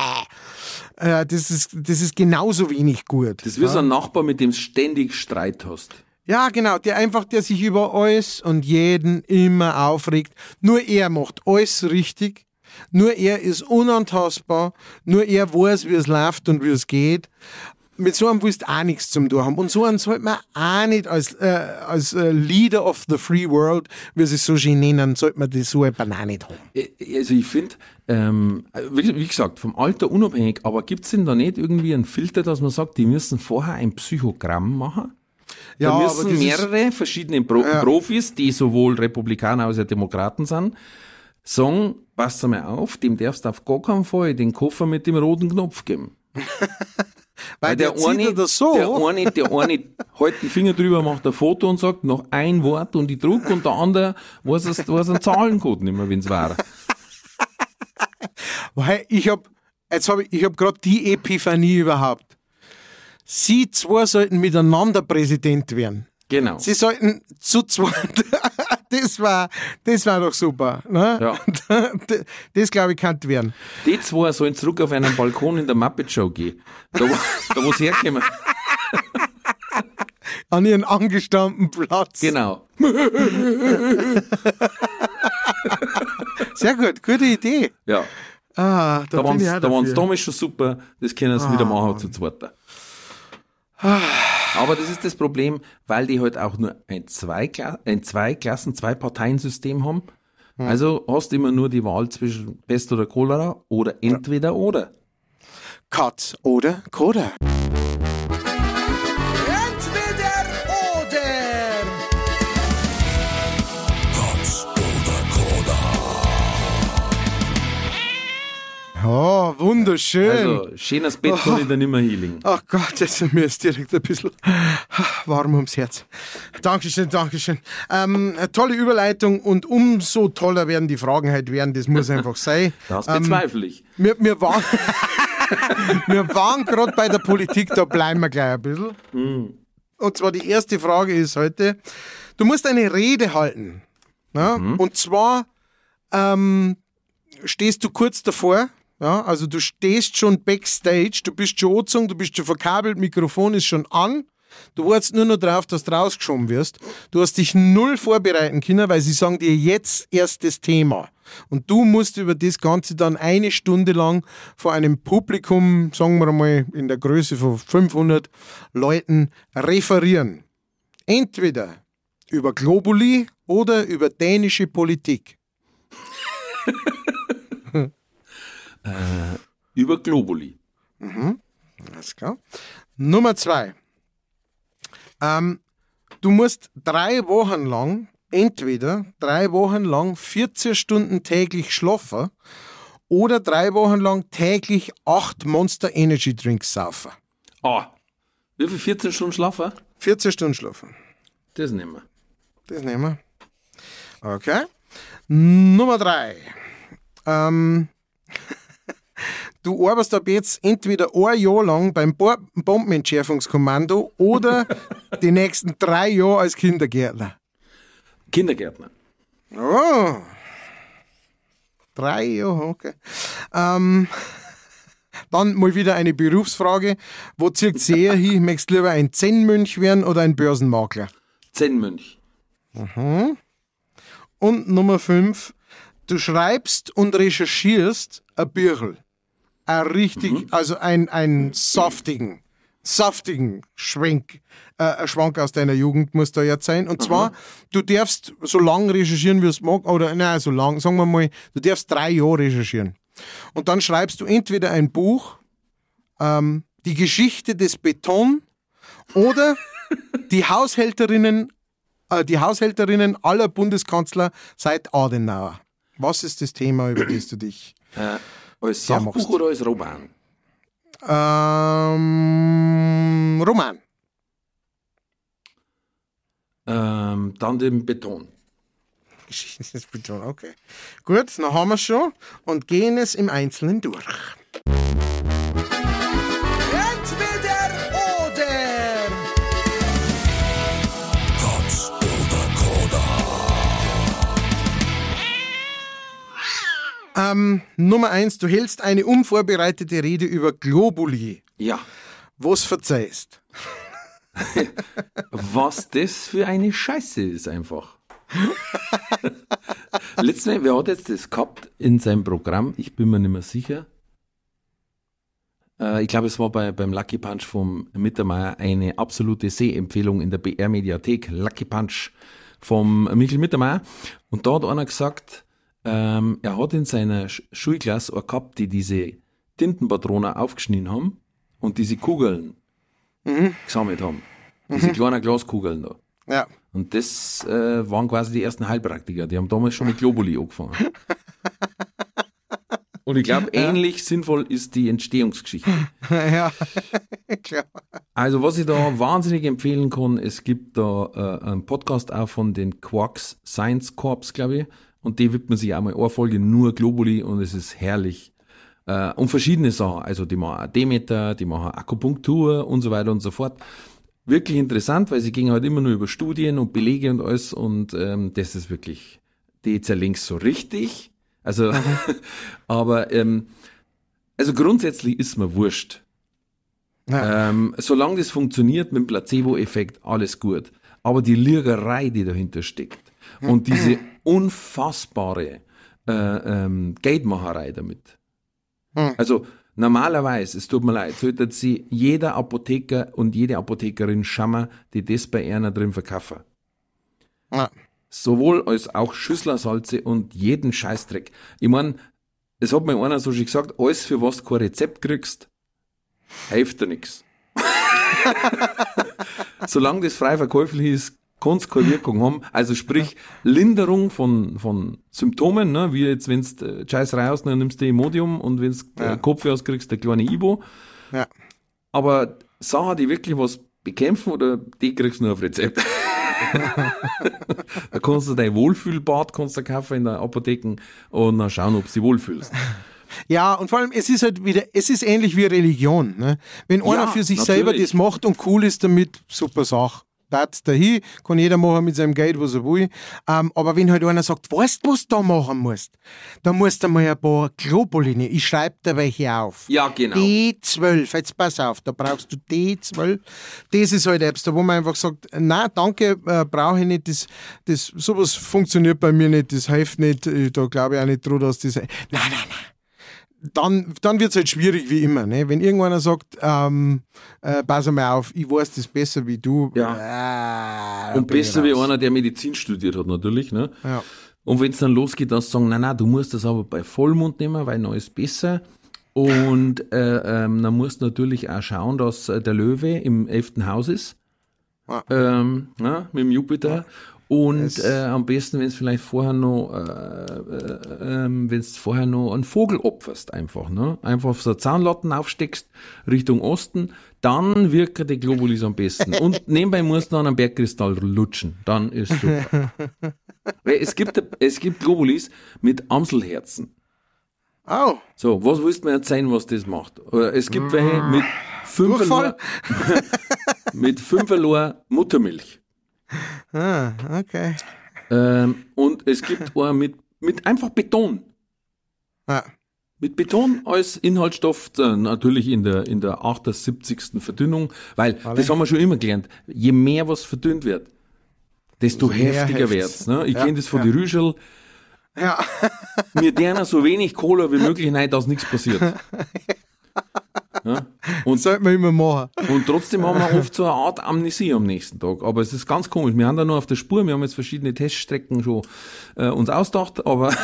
Äh, das ist, das ist genauso wenig gut. Das ist wie so ein Nachbar, mit dem du ständig Streit hast. Ja, genau, der einfach, der sich über alles und jeden immer aufregt. Nur er macht alles richtig. Nur er ist unantastbar. Nur er weiß, wie es läuft und wie es geht. Mit so einem willst du auch nichts zum tun haben. Und so einen sollte man auch nicht als, äh, als äh, Leader of the Free World, wie sie es so schön nennen, sollte man das so etwas auch nicht haben. Also ich finde, ähm, wie, wie gesagt, vom Alter unabhängig, aber gibt es denn da nicht irgendwie einen Filter, dass man sagt, die müssen vorher ein Psychogramm machen? Ja, da müssen aber mehrere verschiedene Pro- ja. Profis, die sowohl Republikaner als auch Demokraten sind, sagen, pass mal auf, dem darfst du auf gar keinen Fall den Koffer mit dem roten Knopf geben. Weil, Weil der, der eine, das so. der eine, der eine hält den Finger drüber, macht ein Foto und sagt noch ein Wort und ich druck und der andere weiß es, weiß einen Zahlencode nicht mehr, wenn es war. Weil ich hab, jetzt hab ich, ich hab gerade die Epiphanie überhaupt. Sie zwei sollten miteinander Präsident werden. Genau. Sie sollten zu zweit das war, das war doch super. Ne? Ja. Das, das glaube ich, kann werden. Die zwei sollen zurück auf einen Balkon in der Muppet Show gehen. Da, wo, da, wo sie herkommen. An ihren angestammten Platz. Genau. Sehr gut, gute Idee. Ja. Ah, da Da waren bin ich sie auch da waren's dafür. damals schon super, das können sie wieder machen zu zweit. Aber das ist das Problem, weil die halt auch nur ein Zweikla- ein Zweiklassen-, Zwei-Parteien-System haben. Also hast du immer nur die Wahl zwischen Pest oder Cholera oder entweder oder. Katz oder Koda. Entweder oder. Katz oder Koda. Oh, wunderschön. Also, schönes Bett kann ich dann nicht mehr hinlegen. Ach Gott, jetzt ist mir jetzt direkt ein bisschen warm ums Herz. Dankeschön, Dankeschön. Ähm, eine tolle Überleitung und umso toller werden die Fragen halt werden, das muss einfach sein. Das Ähm, bezweifle ich. Wir, wir waren, wir waren gerade bei der Politik, da bleiben wir gleich ein bisschen. Und zwar die erste Frage ist heute, du musst eine Rede halten. Ja? Und zwar ähm, stehst du kurz davor, ja? Also du stehst schon backstage, du bist schon angezogen, du bist schon verkabelt, Mikrofon ist schon an. Du wartest nur noch drauf, dass du rausgeschoben wirst. Du hast dich null vorbereiten können, weil sie sagen dir jetzt erst das Thema. Und du musst über das Ganze dann eine Stunde lang vor einem Publikum, sagen wir mal in der Größe von fünfhundert Leuten, referieren. Entweder über Globuli oder über dänische Politik. Äh, über Globuli. Alles klar. Nummer zwei. Ähm, du musst drei Wochen lang, entweder drei Wochen lang vierzehn Stunden täglich schlafen oder drei Wochen lang täglich acht Monster Energy Drinks saufen. Ah, wie viel vierzehn Stunden schlafen? vierzehn Stunden schlafen. Das nehmen wir. Das nehmen wir. Okay. Nummer drei. Ähm, du arbeitest ab jetzt entweder ein Jahr lang beim Bo- Bombenentschärfungskommando oder die nächsten drei Jahre als Kindergärtner. Kindergärtner. Oh. Drei Jahre, okay. Ähm, dann mal wieder eine Berufsfrage. Wo zieht es eher hin? Möchtest du lieber ein Zen-Mönch werden oder ein Börsenmakler? Zen-Mönch. Und Nummer fünf. Du schreibst und recherchierst ein Büchel. Ein richtig, also ein, ein saftigen, saftigen Schwenk, äh, ein Schwank aus deiner Jugend muss da jetzt sein. Und zwar, du darfst so lang recherchieren, wie es mag, oder nein, so lang, sagen wir mal, du darfst drei Jahre recherchieren. Und dann schreibst du entweder ein Buch, ähm, die Geschichte des Beton oder die Haushälterinnen, äh, die Haushälterinnen aller Bundeskanzler seit Adenauer. Was ist das Thema, über das du dich... Äh, als Ja, Sachbuch machst. oder als Roman? Ähm, Roman. Ähm, dann den Beton. Geschichte des Beton, okay. Gut, dann haben wir es schon und gehen es im Einzelnen durch. Entweder oder. Katz oder Koda. Ähm, Nummer eins, du hältst eine unvorbereitete Rede über Globuli. Ja. Was verzeihst? Was das für eine Scheiße ist einfach. Letztes Mal, wer hat jetzt das gehabt in seinem Programm? Ich bin mir nicht mehr sicher. Äh, ich glaube, es war bei, beim Lucky Punch vom Mittermeier eine absolute Sehempfehlung in der B R-Mediathek. Lucky Punch vom Michael Mittermeier. Und da hat einer gesagt, ähm, er hat in seiner Sch- Schulklasse auch gehabt, die diese Tintenpatronen aufgeschnitten haben und diese Kugeln gesammelt haben. Diese kleinen Glaskugeln da. Ja. Und das äh, waren quasi die ersten Heilpraktiker. Die haben damals schon mit Globuli angefangen. Und ich glaube, ähnlich sinnvoll ist die Entstehungsgeschichte. Ja, klar. Also was ich da wahnsinnig empfehlen kann, es gibt da äh, einen Podcast auch von den Quarks Science Corps, glaube ich. Und die widmen sich auch mal eine Folge nur Globuli und es ist herrlich. Äh, und verschiedene Sachen. Also die machen auch Demeter, die machen Akupunktur und so weiter und so fort. wirklich interessant, weil sie gehen halt immer nur über Studien und Belege und alles und ähm, das ist wirklich, die zerlinks so richtig. Also, mhm. aber ähm, also grundsätzlich ist mir wurscht. Ja. Ähm, solange das funktioniert mit dem Placebo-Effekt, alles gut. Aber die Lügerei, die dahinter steckt und diese unfassbare äh, ähm, Geldmacherei damit. Mhm. Also normalerweise, es tut mir leid, sollte sie jeder Apotheker und jede Apothekerin schauen, die das bei einer drin verkaufen. Ja. Sowohl als auch Schüsslersalze und jeden Scheißdreck. Ich meine, es hat mir einer so schon gesagt, alles für was du kein Rezept kriegst, hilft dir nichts. Solange das frei verkäuflich ist, kann es keine Wirkung haben. Also sprich, Linderung von, von Symptomen, ne? Wie jetzt, wenn du äh, Scheißerei hast, dann nimmst du Imodium und wenn du ja. äh, Kopfweh hast, kriegst du eine kleine Ibo. Ja. Aber Sachen, die wirklich was bekämpfen, oder die kriegst du nur auf Rezept. Da kannst du dein Wohlfühlbad kannst du kaufen in der Apotheke und dann schauen, ob du dich wohlfühlst. Ja, und vor allem, es ist halt wieder, es ist ähnlich wie Religion. Ne? Wenn einer Ja, für sich natürlich. selber das macht und cool ist damit, super Sache. Das dahin, kann jeder machen mit seinem Geld, was er will. Ähm, aber wenn halt einer sagt, weißt du, was du da machen musst? Da musst du mal ein paar Globuli nehmen. Ich schreibe da welche auf. Ja, genau. D zwölf, jetzt pass auf, da brauchst du D zwölf. Das ist halt etwas, da wo man einfach sagt, nein, danke, äh, brauche ich nicht, das, das, sowas funktioniert bei mir nicht, das hilft nicht, da glaube ich auch nicht dran, dass das... Nein, nein, nein. Dann, dann wird es halt schwierig wie immer. Ne? Wenn irgendeiner sagt, ähm, äh, pass mal auf, ich weiß das besser wie du. Ja. Äh, und besser wie einer, der Medizin studiert hat natürlich. Ne? Ja. Und wenn es dann losgeht, dann sagen, nein, nein, du musst das aber bei Vollmond nehmen, weil noch ist besser. Und äh, ähm, dann musst du natürlich auch schauen, dass äh, der Löwe im elften Haus ist. Ja. Ähm, ja, mit dem Jupiter. Ja. Und äh, am besten, wenn es vielleicht vorher noch, äh, äh, äh, wenn es vorher noch einen Vogel opferst, einfach, ne? Einfach auf so Zahnlatten aufsteckst, Richtung Osten, dann wirken die Globulis am besten. Und nebenbei musst du dann einen Bergkristall lutschen, dann ist super. Weil es gibt, es gibt Globulis mit Amselherzen. Oh. So, was willst du mir erzählen, was das macht? Oder es gibt welche mit fünferlor, mit fünferlor Muttermilch. Ah, okay. Ähm, und es gibt auch mit, mit einfach Beton. Ah. Mit Beton als Inhaltsstoff, äh, natürlich in der, in der achtundsiebzigsten Verdünnung, weil, Alle. das haben wir schon immer gelernt, je mehr was verdünnt wird, desto also heftiger wird's. Ne? Ich ja, kenne das von ja. den Rüschel. Ja. Wir deren so wenig Cola wie möglich rein, dass nichts passiert. Ja? Und, das sollte man immer machen. Und trotzdem haben wir oft so eine Art Amnesie am nächsten Tag. Aber es ist ganz komisch. Wir haben da noch auf der Spur, wir haben jetzt verschiedene Teststrecken schon äh, uns ausgedacht, aber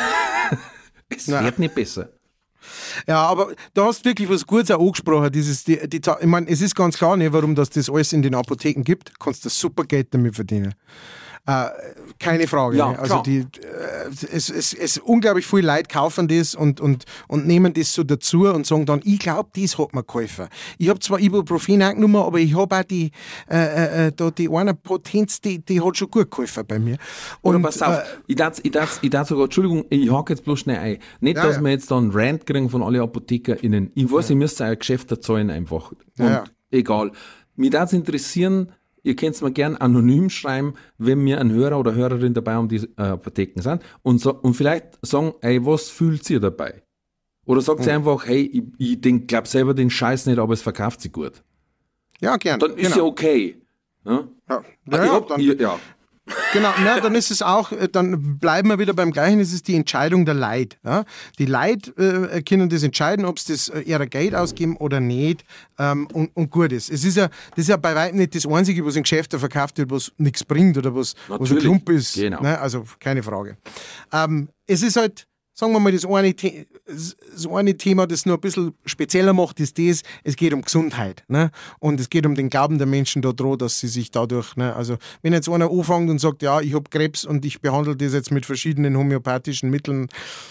es ja. wird nicht besser. Ja, aber du hast wirklich was Gutes auch angesprochen. Dieses, die, die, ich meine, es ist ganz klar nicht, warum das, das alles in den Apotheken gibt. Du kannst das super Geld damit verdienen. Äh, keine Frage. Ja, ne? Also die, äh, es, es, es unglaublich viele Leute kaufen das und, und, und nehmen das so dazu und sagen dann, ich glaube, das hat mir geholfen. Ich habe zwar Ibuprofen angenommen, aber ich habe auch die, äh, äh, da die eine Potenz, die, die hat schon gut geholfen bei mir. Und, Oder pass auf, äh, ich darf ich darf, ich darf sogar, Entschuldigung, ich hake jetzt bloß schnell ein. Nicht, ja, dass ja. wir jetzt da einen Rant kriegen von allen ApothekerInnen. Ich weiß, ja. ihr müsst euer Geschäft erzahlen einfach. Und ja, ja. egal. Mich darf es interessieren, ihr könnt es mir gern anonym schreiben, wenn wir ein Hörer oder Hörerin dabei um die äh, Apotheken sind und, so, und vielleicht sagen, ey, was fühlt ihr dabei? Oder sagt sie mhm. einfach, hey, ich, ich denk, glaub selber den Scheiß nicht, aber es verkauft sich gut. Ja, gern. Dann ist genau. ja okay. Ja, ja. ja, ja, hab, dann, ich, ja. Genau, na, dann ist es auch, dann bleiben wir wieder beim Gleichen, es ist die Entscheidung der Leute. Ja? Die Leute äh, können das entscheiden, ob sie das äh, ihrer Geld ausgeben oder nicht ähm, und, und gut ist. Es ist ja, das ist ja bei weitem nicht das Einzige, was in Geschäften verkauft wird, was nichts bringt oder was, was ein Klump ist. Genau. Ne? Also keine Frage. Ähm, es ist halt, sagen wir mal, das eine, The- das eine Thema, das nur ein bisschen spezieller macht, ist das, es geht um Gesundheit. Ne? Und es geht um den Glauben der Menschen da dran, dass sie sich dadurch, ne? Also wenn jetzt einer anfängt und sagt, ja, ich habe Krebs und ich behandle das jetzt mit verschiedenen homöopathischen Mitteln,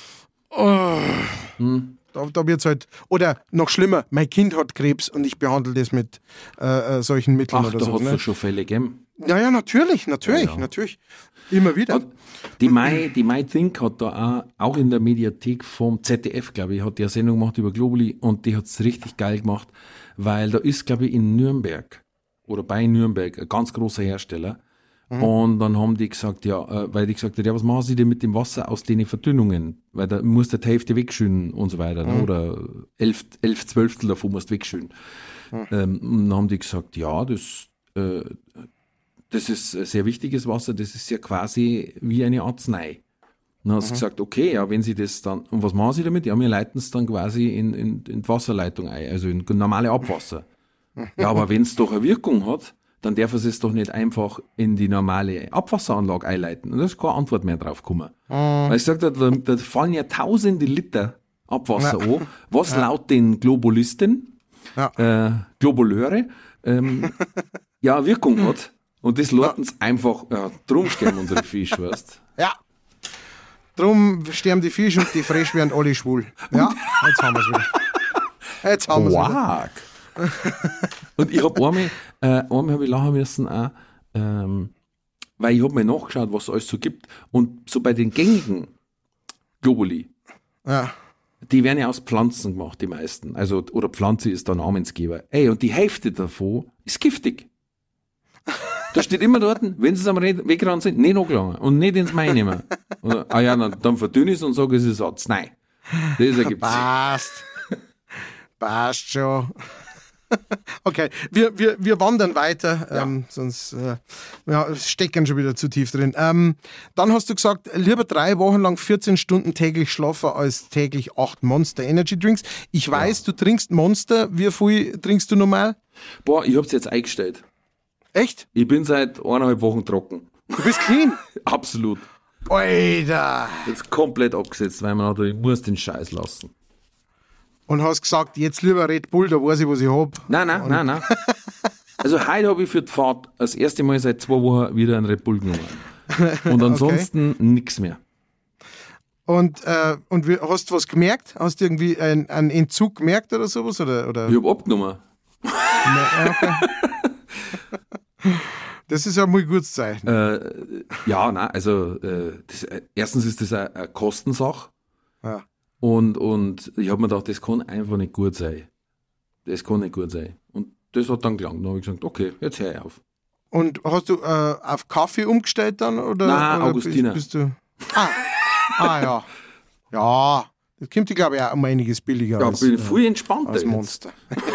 oh, hm. da, da wird es halt, oder noch schlimmer, mein Kind hat Krebs und ich behandle das mit äh, solchen Mitteln Ach, oder da so. hat es Ne? ja schon Fälle gegeben. Ja, ja, natürlich, natürlich, ja, ja. natürlich. Immer wieder. Und die My, die My Think hat da auch, auch in der Mediathek vom Z D F, glaube ich, hat die eine Sendung gemacht über Globuli und die hat es richtig geil gemacht, weil da ist, glaube ich, in Nürnberg oder bei Nürnberg, ein ganz großer Hersteller. Mhm. Und dann haben die gesagt, ja, äh, weil die gesagt haben, ja, was machen sie denn mit dem Wasser aus den Verdünnungen? Weil da musst du die Hälfte wegschütten und so weiter, mhm. ne? Oder elf, elf Zwölftel davon musst du wegschütten. Mhm. Ähm, und dann haben die gesagt, ja, das, äh, das ist sehr wichtiges Wasser, das ist ja quasi wie eine Arznei. Dann hat sie mhm. gesagt, okay, ja, wenn sie das dann, und was machen sie damit? Ja, wir leiten es dann quasi in, in, in die Wasserleitung ein, also in normale Abwasser. Ja, aber wenn es doch eine Wirkung hat, dann darf es es doch nicht einfach in die normale Abwasseranlage einleiten. Und da ist keine Antwort mehr drauf gekommen. Mhm. Weil ich gesagt habe, da, da fallen ja tausende Liter Abwasser ja. an, was ja. laut den Globalisten, ja. äh, Globuleure, ähm, ja, Wirkung hat. Und das laden sie ja. einfach, ja, drum sterben unsere Fische, weißt du? Ja. Drum sterben die Fische und die Frösche werden alle schwul. Ja, jetzt haben wir es wieder. Jetzt haben wir es wieder. Und ich habe einmal, äh, einmal hab ich lachen müssen, auch, ähm, weil ich habe mir nachgeschaut, was es alles so gibt. Und so bei den gängigen Globuli, ja. die werden ja aus Pflanzen gemacht, die meisten. Also, oder Pflanze ist der Namensgeber. Ey, und die Hälfte davon ist giftig. Da steht immer dort, wenn sie es am Wegrand sind, nicht angelangen und nicht ins Main nehmen. Und, ah ja, dann, dann verdünne ich es und sage, es ist Arznei. Das ergibt sich. Passt. Passt schon. Okay, wir, wir, wir wandern weiter, ja. ähm, sonst äh, ja, stecken schon wieder zu tief drin. Ähm, dann hast du gesagt, lieber drei Wochen lang vierzehn Stunden täglich schlafen als täglich acht Monster Energy Drinks. Ich weiß, ja. du trinkst Monster. Wie viel trinkst du normal? Boah, ich hab's jetzt eingestellt. Echt? Ich bin seit eineinhalb Wochen trocken. Du bist clean? Absolut. Alter! Jetzt komplett abgesetzt, weil man hat, ich muss den Scheiß lassen. Und hast gesagt, jetzt lieber Red Bull, da weiß ich, was ich hab. Nein, nein, nein, nein. Also heute habe ich für die Fahrt das erste Mal seit zwei Wochen wieder einen Red Bull genommen. Und ansonsten okay. nichts mehr. Und, äh, und wie, hast du was gemerkt? Hast du irgendwie einen, einen Entzug gemerkt oder sowas? Oder, oder? Ich habe abgenommen. Okay. Das ist ja mal ein gutes Zeichen. Äh, ja, nein, also äh, das, äh, erstens ist das eine, eine Kostensache. Ja. Und, und ich habe mir gedacht, das kann einfach nicht gut sein. Das kann nicht gut sein. Und das hat dann gelangt. Dann habe ich gesagt, okay, jetzt höre ich auf. Und hast du äh, auf Kaffee umgestellt dann? Oder, Nein, oder Augustiner. Bist, bist du ah. ah, ja. Ja, das kommt, glaube ich, auch um einiges billiger ja, als, bin viel entspannter als Monster.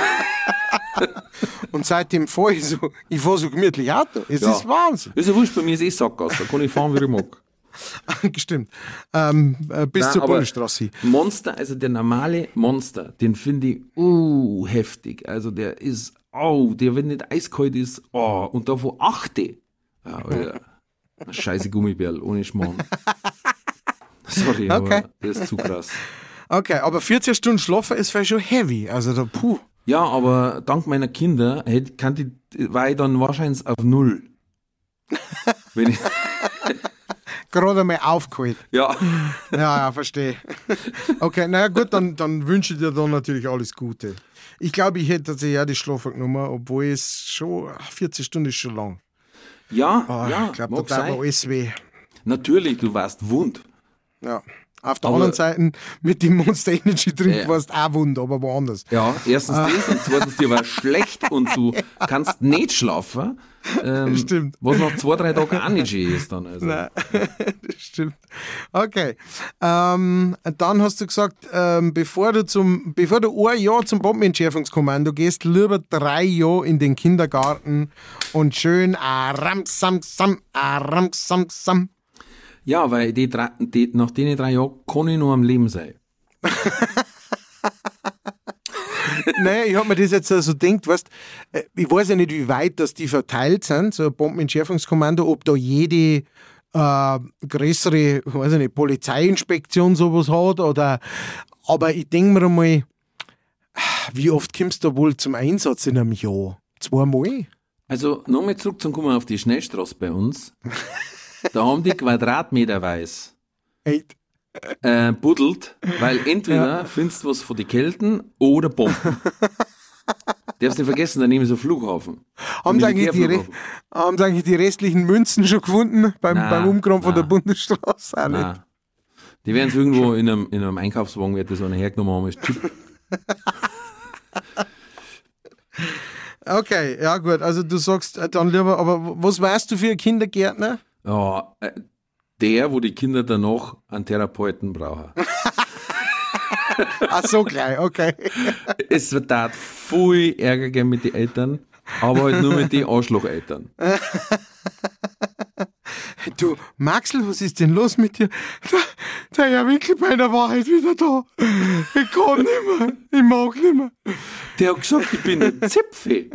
Und seitdem fahre ich so, ich fahre so gemütlich Auto. Es ja. ist Wahnsinn. Ist ja wurscht, bei mir ist eh Sackgasse, da kann ich fahren, wie ich mag. Stimmt. Ähm, äh, bis Nein, zur Bundesstraße. Monster, also der normale Monster, den finde ich uh, heftig. Also der ist, oh, der, wenn nicht eiskalt ist, oh, und davon achte. Ja, Alter. Scheiße Gummibärl, ohne Schmarrn. Sorry, okay. aber das ist zu krass. Okay, aber vierzehn Stunden schlafen ist vielleicht schon heavy. Also da, puh. Ja, aber dank meiner Kinder hätte, kann die, war ich dann wahrscheinlich auf null. Wenn ich gerade einmal aufgeholt. Ja. Ja, ja, verstehe. Okay, naja gut, dann, dann wünsche ich dir dann natürlich alles Gute. Ich glaube, ich hätte tatsächlich auch die Schlafen genommen, obwohl es schon, vierzig Stunden ist schon lang. Ja, oh, ja, ich glaube, da tat aber alles weh. Natürlich, du warst wund. Ja. Auf der aber anderen Seite, mit dem Monster Energy Drink ja. warst du auch wund, aber woanders. Ja, erstens ah. das und zweitens, dir war schlecht und du kannst nicht schlafen. Ähm, stimmt. Was nach zwei, drei Tagen auch nicht schön ist dann. Also. Nein, das stimmt. Okay. Ähm, dann hast du gesagt, ähm, bevor du zum, bevor du ein Jahr zum Bombenentschärfungskommando gehst, lieber drei Jahre in den Kindergarten und schön aramsamsam, aramsamsam. Ja, weil die drei, die, nach den drei Jahren kann ich noch am Leben sein. Naja, ich hab mir das jetzt so also gedacht, weißt, ich weiß ja nicht, wie weit das die verteilt sind, so ein Bombenentschärfungskommando, ob da jede äh, größere, weiß ich nicht, Polizeiinspektion sowas hat oder, aber ich denke mir einmal, wie oft kommst du da wohl zum Einsatz in einem Jahr? Zweimal? Also, nochmal zurück zum Kommen auf die Schnellstraße bei uns. Da haben die quadratmeterweise äh, buddelt, weil entweder ja. findest du was von den Kelten oder Bomben. Darfst nicht vergessen, daneben ist ein Flughafen. Haben sie eigentlich die, Re- haben sie eigentlich die restlichen Münzen schon gefunden beim, nein, beim Umgraben von nein. der Bundesstraße? Auch nein. nicht. Die werden es irgendwo in einem, in einem Einkaufswagen, wird das einer hergenommen haben als Chip. Okay, ja gut, also du sagst äh, dann lieber, aber was weißt du für ein Kindergärtner? Ja, äh, der, wo die Kinder danach einen Therapeuten brauchen. Ach so, gleich, okay. Es wird da viel Ärger geben mit den Eltern, aber halt nur mit den Arschlocheltern. Du, Maxl, was ist denn los mit dir? Der, der Herr Winkelbeiner war halt wieder da. Ich kann nicht mehr, ich mag nicht mehr. Der hat gesagt, ich bin ein Zipfel.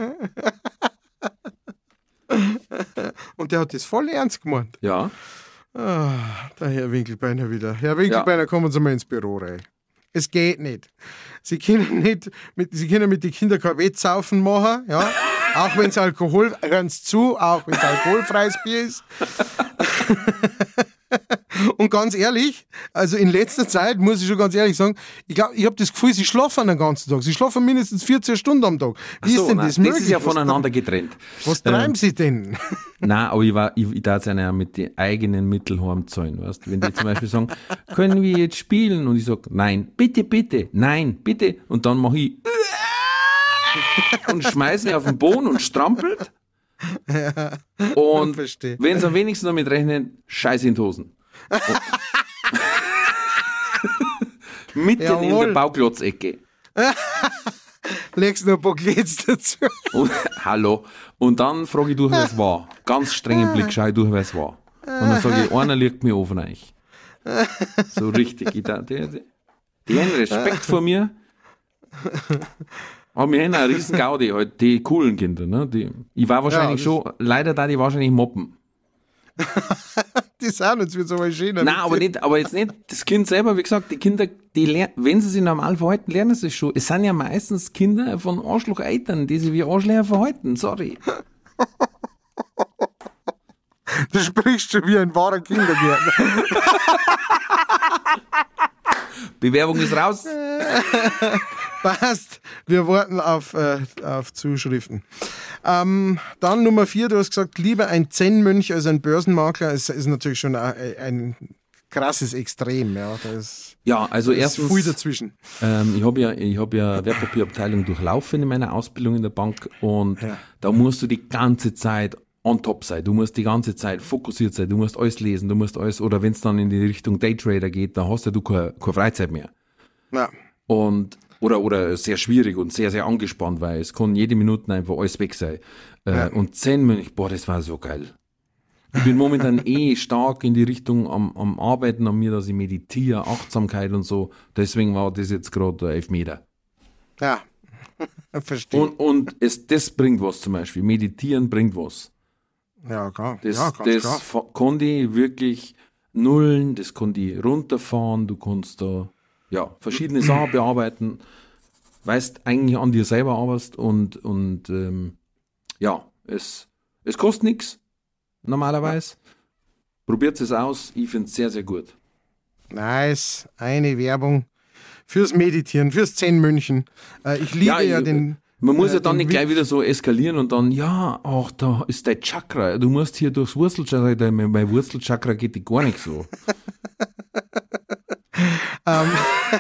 Und der hat das voll ernst gemeint. Ja. Ah, der Herr Winkelbeiner wieder. Herr Winkelbeiner, ja. Kommen Sie mal ins Büro rein. Es geht nicht. Sie können nicht mit, Sie können mit den Kindern kein Wettsaufen machen, ja. Auch wenn es Alkohol, hören Sie zu, auch wenn es alkoholfreies Bier ist. Und ganz ehrlich, also in letzter Zeit muss ich schon ganz ehrlich sagen, ich glaube, ich habe das Gefühl, Sie schlafen den ganzen Tag. Sie schlafen mindestens vierzehn Stunden am Tag. Wie so, ist denn nein, das möglich? Das ist ja was voneinander tra- getrennt. Was treiben ähm, Sie denn? Nein, aber ich, war, ich, ich darf es ja mit den eigenen Mitteln heimzahlen. Weißt? Wenn die zum Beispiel sagen, können wir jetzt spielen? Und ich sage, nein, bitte, bitte, nein, bitte. Und dann mache ich und schmeiß mich auf den Boden und strampelt. Ja, und verstehe. wenn sie am wenigsten damit rechnen, scheiß in die Hosen. Mitten Jawohl. in der Bauklotzecke. Legst noch ein paar Glets dazu. Und, hallo. Und dann frage ich durch, wer es war. Ganz strengen Blick schaue ich durch, wer es war. Und dann sage ich, einer liegt mir auf euch. So richtig. Ich da, die, die, die haben Respekt vor mir. Aber wir haben einen riesen Gaudi, halt, die coolen Kinder. Ne? Die, ich war wahrscheinlich Ja, schon, leider da die wahrscheinlich moppen. Die sind uns wird so mal schön. Nein, aber nicht, aber jetzt nicht das Kind selber, wie gesagt, die Kinder, die lernen, wenn sie sich normal verhalten, lernen sie es schon. Es sind ja meistens Kinder von Arschloch-Eltern, die sich wie Arschlöcher verhalten, sorry. Du sprichst schon wie ein wahrer Kindergärtner. Bewerbung ist raus. Passt. Wir warten auf, äh, auf Zuschriften. Ähm, dann Nummer vier, du hast gesagt, lieber ein Zen-Mönch als ein Börsenmakler. Es ist natürlich schon ein, ein krasses Extrem. Ja, da ist, Ja, also da ist erstens, viel dazwischen. ähm, ich habe ja, ich habe ja Wertpapierabteilung durchlaufen in meiner Ausbildung in der Bank und Ja. da musst du die ganze Zeit on top sein. Du musst die ganze Zeit fokussiert sein. Du musst alles lesen. Du musst alles, oder wenn es dann in die Richtung Daytrader geht, dann hast ja du keine, keine Freizeit mehr. Ja. Und, oder, oder sehr schwierig und sehr, sehr angespannt, weil es kann jede Minute einfach alles weg sein. Äh, Ja. Und Zen-Mönch, boah, das war so geil. Ich bin momentan eh stark in die Richtung am, am Arbeiten an mir, dass ich meditiere, Achtsamkeit und so. Deswegen war das jetzt gerade der Elfmeter. Ja. Verstehe. Und, und es, das bringt was zum Beispiel. Meditieren bringt was. Ja, klar. Das, ja, ganz das klar. fa- konnte ich wirklich nullen, das konnte ich runterfahren, du kannst da ja, verschiedene Sachen bearbeiten, weißt eigentlich an dir selber arbeitest und, und ähm, ja, es, es kostet nichts normalerweise. Probiert es aus, ich finde es sehr, sehr gut. Nice. Eine Werbung fürs Meditieren, fürs Zen-Mönchen. Äh, ich liebe ja, Ja, ich- den... Man muss äh, ja dann den nicht gleich wieder so eskalieren und dann, ja, ach, da ist dein Chakra, du musst hier durchs Wurzelchakra, dein- mein Wurzelchakra geht dir gar nicht so. Ähm,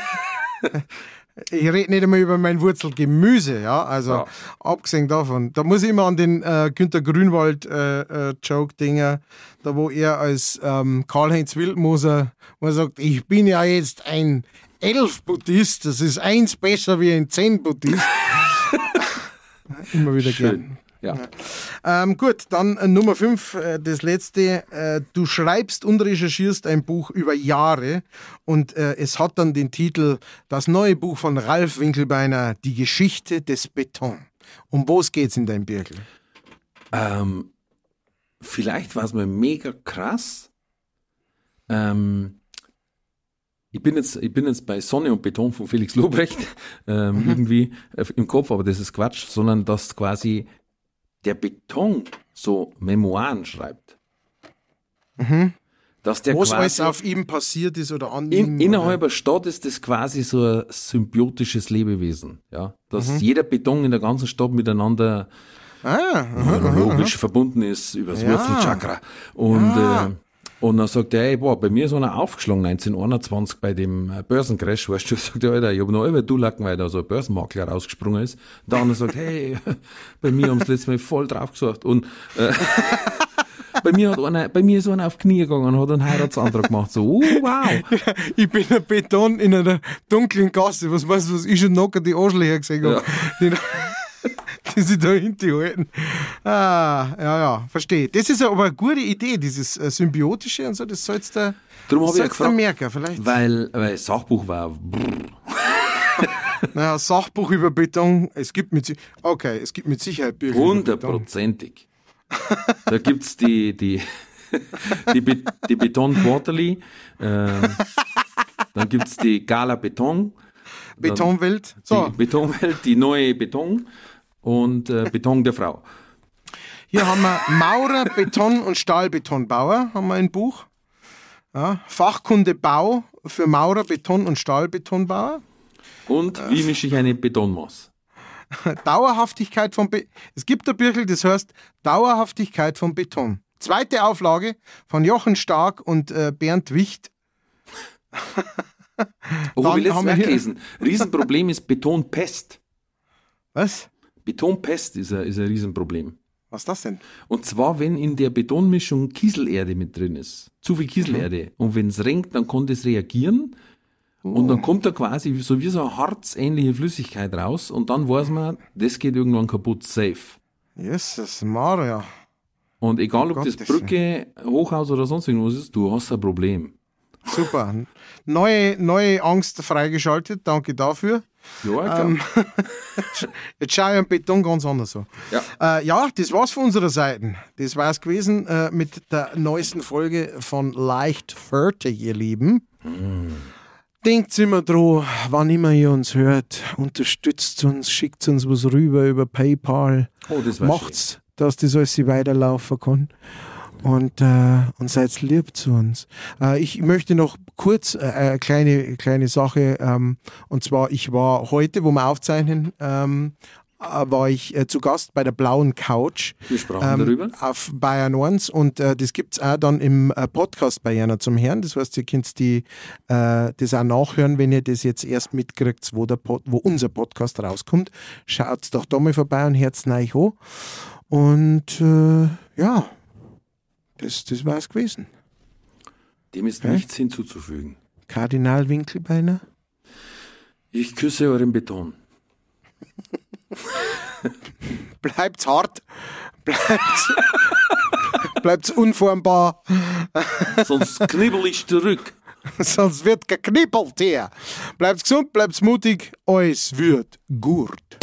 ich rede nicht einmal über mein Wurzelgemüse, ja, also Ja. abgesehen davon. Da muss ich immer an den äh, Günter Grünwald äh, äh, Joke denken, da wo er als ähm, Karl-Heinz Wildmoser, wo er sagt, ich bin ja jetzt ein Elf-Buddhist, das ist eins besser wie ein Zen-Buddhist. Immer wieder gern. Schön. Ja. Ähm, gut, dann äh, Nummer fünf, äh, das letzte. Äh, du schreibst und recherchierst ein Buch über Jahre und äh, es hat dann den Titel Das neue Buch von Ralf Winkelbeiner, Die Geschichte des Beton. Um was geht's in deinem Birkel? Ähm, vielleicht war es mal mega krass. Ähm, ich bin jetzt, ich bin jetzt bei Sonne und Beton von Felix Lobrecht ähm, Mhm. irgendwie äh, im Kopf, aber das ist Quatsch, sondern dass quasi der Beton so Memoiren schreibt. Dass der Was alles quasi auf ihm passiert ist oder an in, ihm? innerhalb oder? der Stadt ist das quasi so ein symbiotisches Lebewesen. Ja? Dass Mhm. jeder Beton in der ganzen Stadt miteinander Ah, aha, aha, neurologisch verbunden ist über das Ja. Wurzelchakra. Und Ah. äh, Und dann sagt er, ey, boah, bei mir ist einer aufgeschlagen neunzehnhunderteinundzwanzig bei dem äh, Börsencrash, weißt du, sagt er, Alter, ich hab noch über du lacken, weil da so ein Börsenmakler rausgesprungen ist. Der andere sagt, hey, bei mir haben sie letztes Mal voll drauf gesagt. Und äh, bei mir hat einer, bei mir ist einer auf die Knie gegangen und hat einen Heiratsantrag gemacht. So, oh, wow. Ich bin ein Beton in einer dunklen Gasse. Was meinst du, was ich schon knocker die Arschlöcher gesehen habe? Ja. Die, die sich da hinten halten. Ah, ja, ja, verstehe. Das ist aber eine gute Idee, dieses äh, Symbiotische und so, das sollst du Darum habe ich ja gefragt, merken, vielleicht. weil, weil das Sachbuch war, Naja, Sachbuch über Beton, es gibt mit, Si- okay, es gibt mit Sicherheit Bücher über Beton. hundertprozentig. Da gibt's die, die, die, Be die Beton Quarterly, ähm, dann gibt's die Gala Beton, Betonwelt. So, die Betonwelt, die neue Beton und äh, Beton der Frau. hier haben wir Maurer, Beton- und Stahlbetonbauer, haben wir ein Buch. Ja, Fachkunde Bau für Maurer, Beton- und Stahlbetonbauer. Und wie mische ich eine Betonmaß? Dauerhaftigkeit von Beton. Es gibt ein Büchel, das heißt Dauerhaftigkeit von Beton. Zweite Auflage von Jochen Stark und äh, Bernd Wicht. Oh, Dann habe ich letztes haben wir Mal hier- gelesen. Riesenproblem ist Betonpest. Was? Betonpest ist ein, ist ein Riesenproblem. Was ist das denn? Und zwar, wenn in der Betonmischung Kieselerde mit drin ist. Zu viel Kieselerde. Und wenn es regnet, dann kann das reagieren. Und dann kommt da quasi so wie so eine harzähnliche Flüssigkeit raus. Und dann weiß man, das geht irgendwann kaputt, safe. Jesus Maria. Und egal, ob Oh das Gottes Brücke, Hochhaus oder sonst irgendwas ist, du hast ein Problem. Super. Neue, neue Angst freigeschaltet. Danke dafür. Ja, klar. Ähm, Jetzt schaue ich am Beton ganz anders an. Ja. Äh, ja, das war's von unserer Seite. Das war's gewesen äh, mit der neuesten Folge von Leicht vierzig, ihr Lieben. Mm. Denkt immer dran, wann immer ihr uns hört, unterstützt uns, schickt uns was rüber über PayPal. Oh, das war Macht's, dass das alles weiterlaufen kann. Und, äh, und seid lieb zu uns. Äh, ich möchte noch kurz äh, eine kleine, kleine Sache, ähm, und zwar, ich war heute, wo wir aufzeichnen, ähm, äh, war ich äh, zu Gast bei der Blauen Couch. Wir sprachen darüber. Auf Bayern eins und äh, das gibt es auch dann im äh, Podcast bei Jana zum Herrn. Das heißt, ihr könnt die, äh, das auch nachhören, wenn ihr das jetzt erst mitkriegt, wo, der Pod, wo unser Podcast rauskommt. Schaut doch da mal vorbei und hört's rein an. Und äh, ja, das, das war es gewesen. Dem ist Okay. nichts hinzuzufügen. Kardinal Winkelbeiner. Ich küsse euren Beton. Bleibt's hart. Bleibt's, bleibt's unformbar. Sonst knibbel ich zurück. Sonst wird geknippelt hier. Bleibt's gesund, bleibt's mutig. Alles wird gut.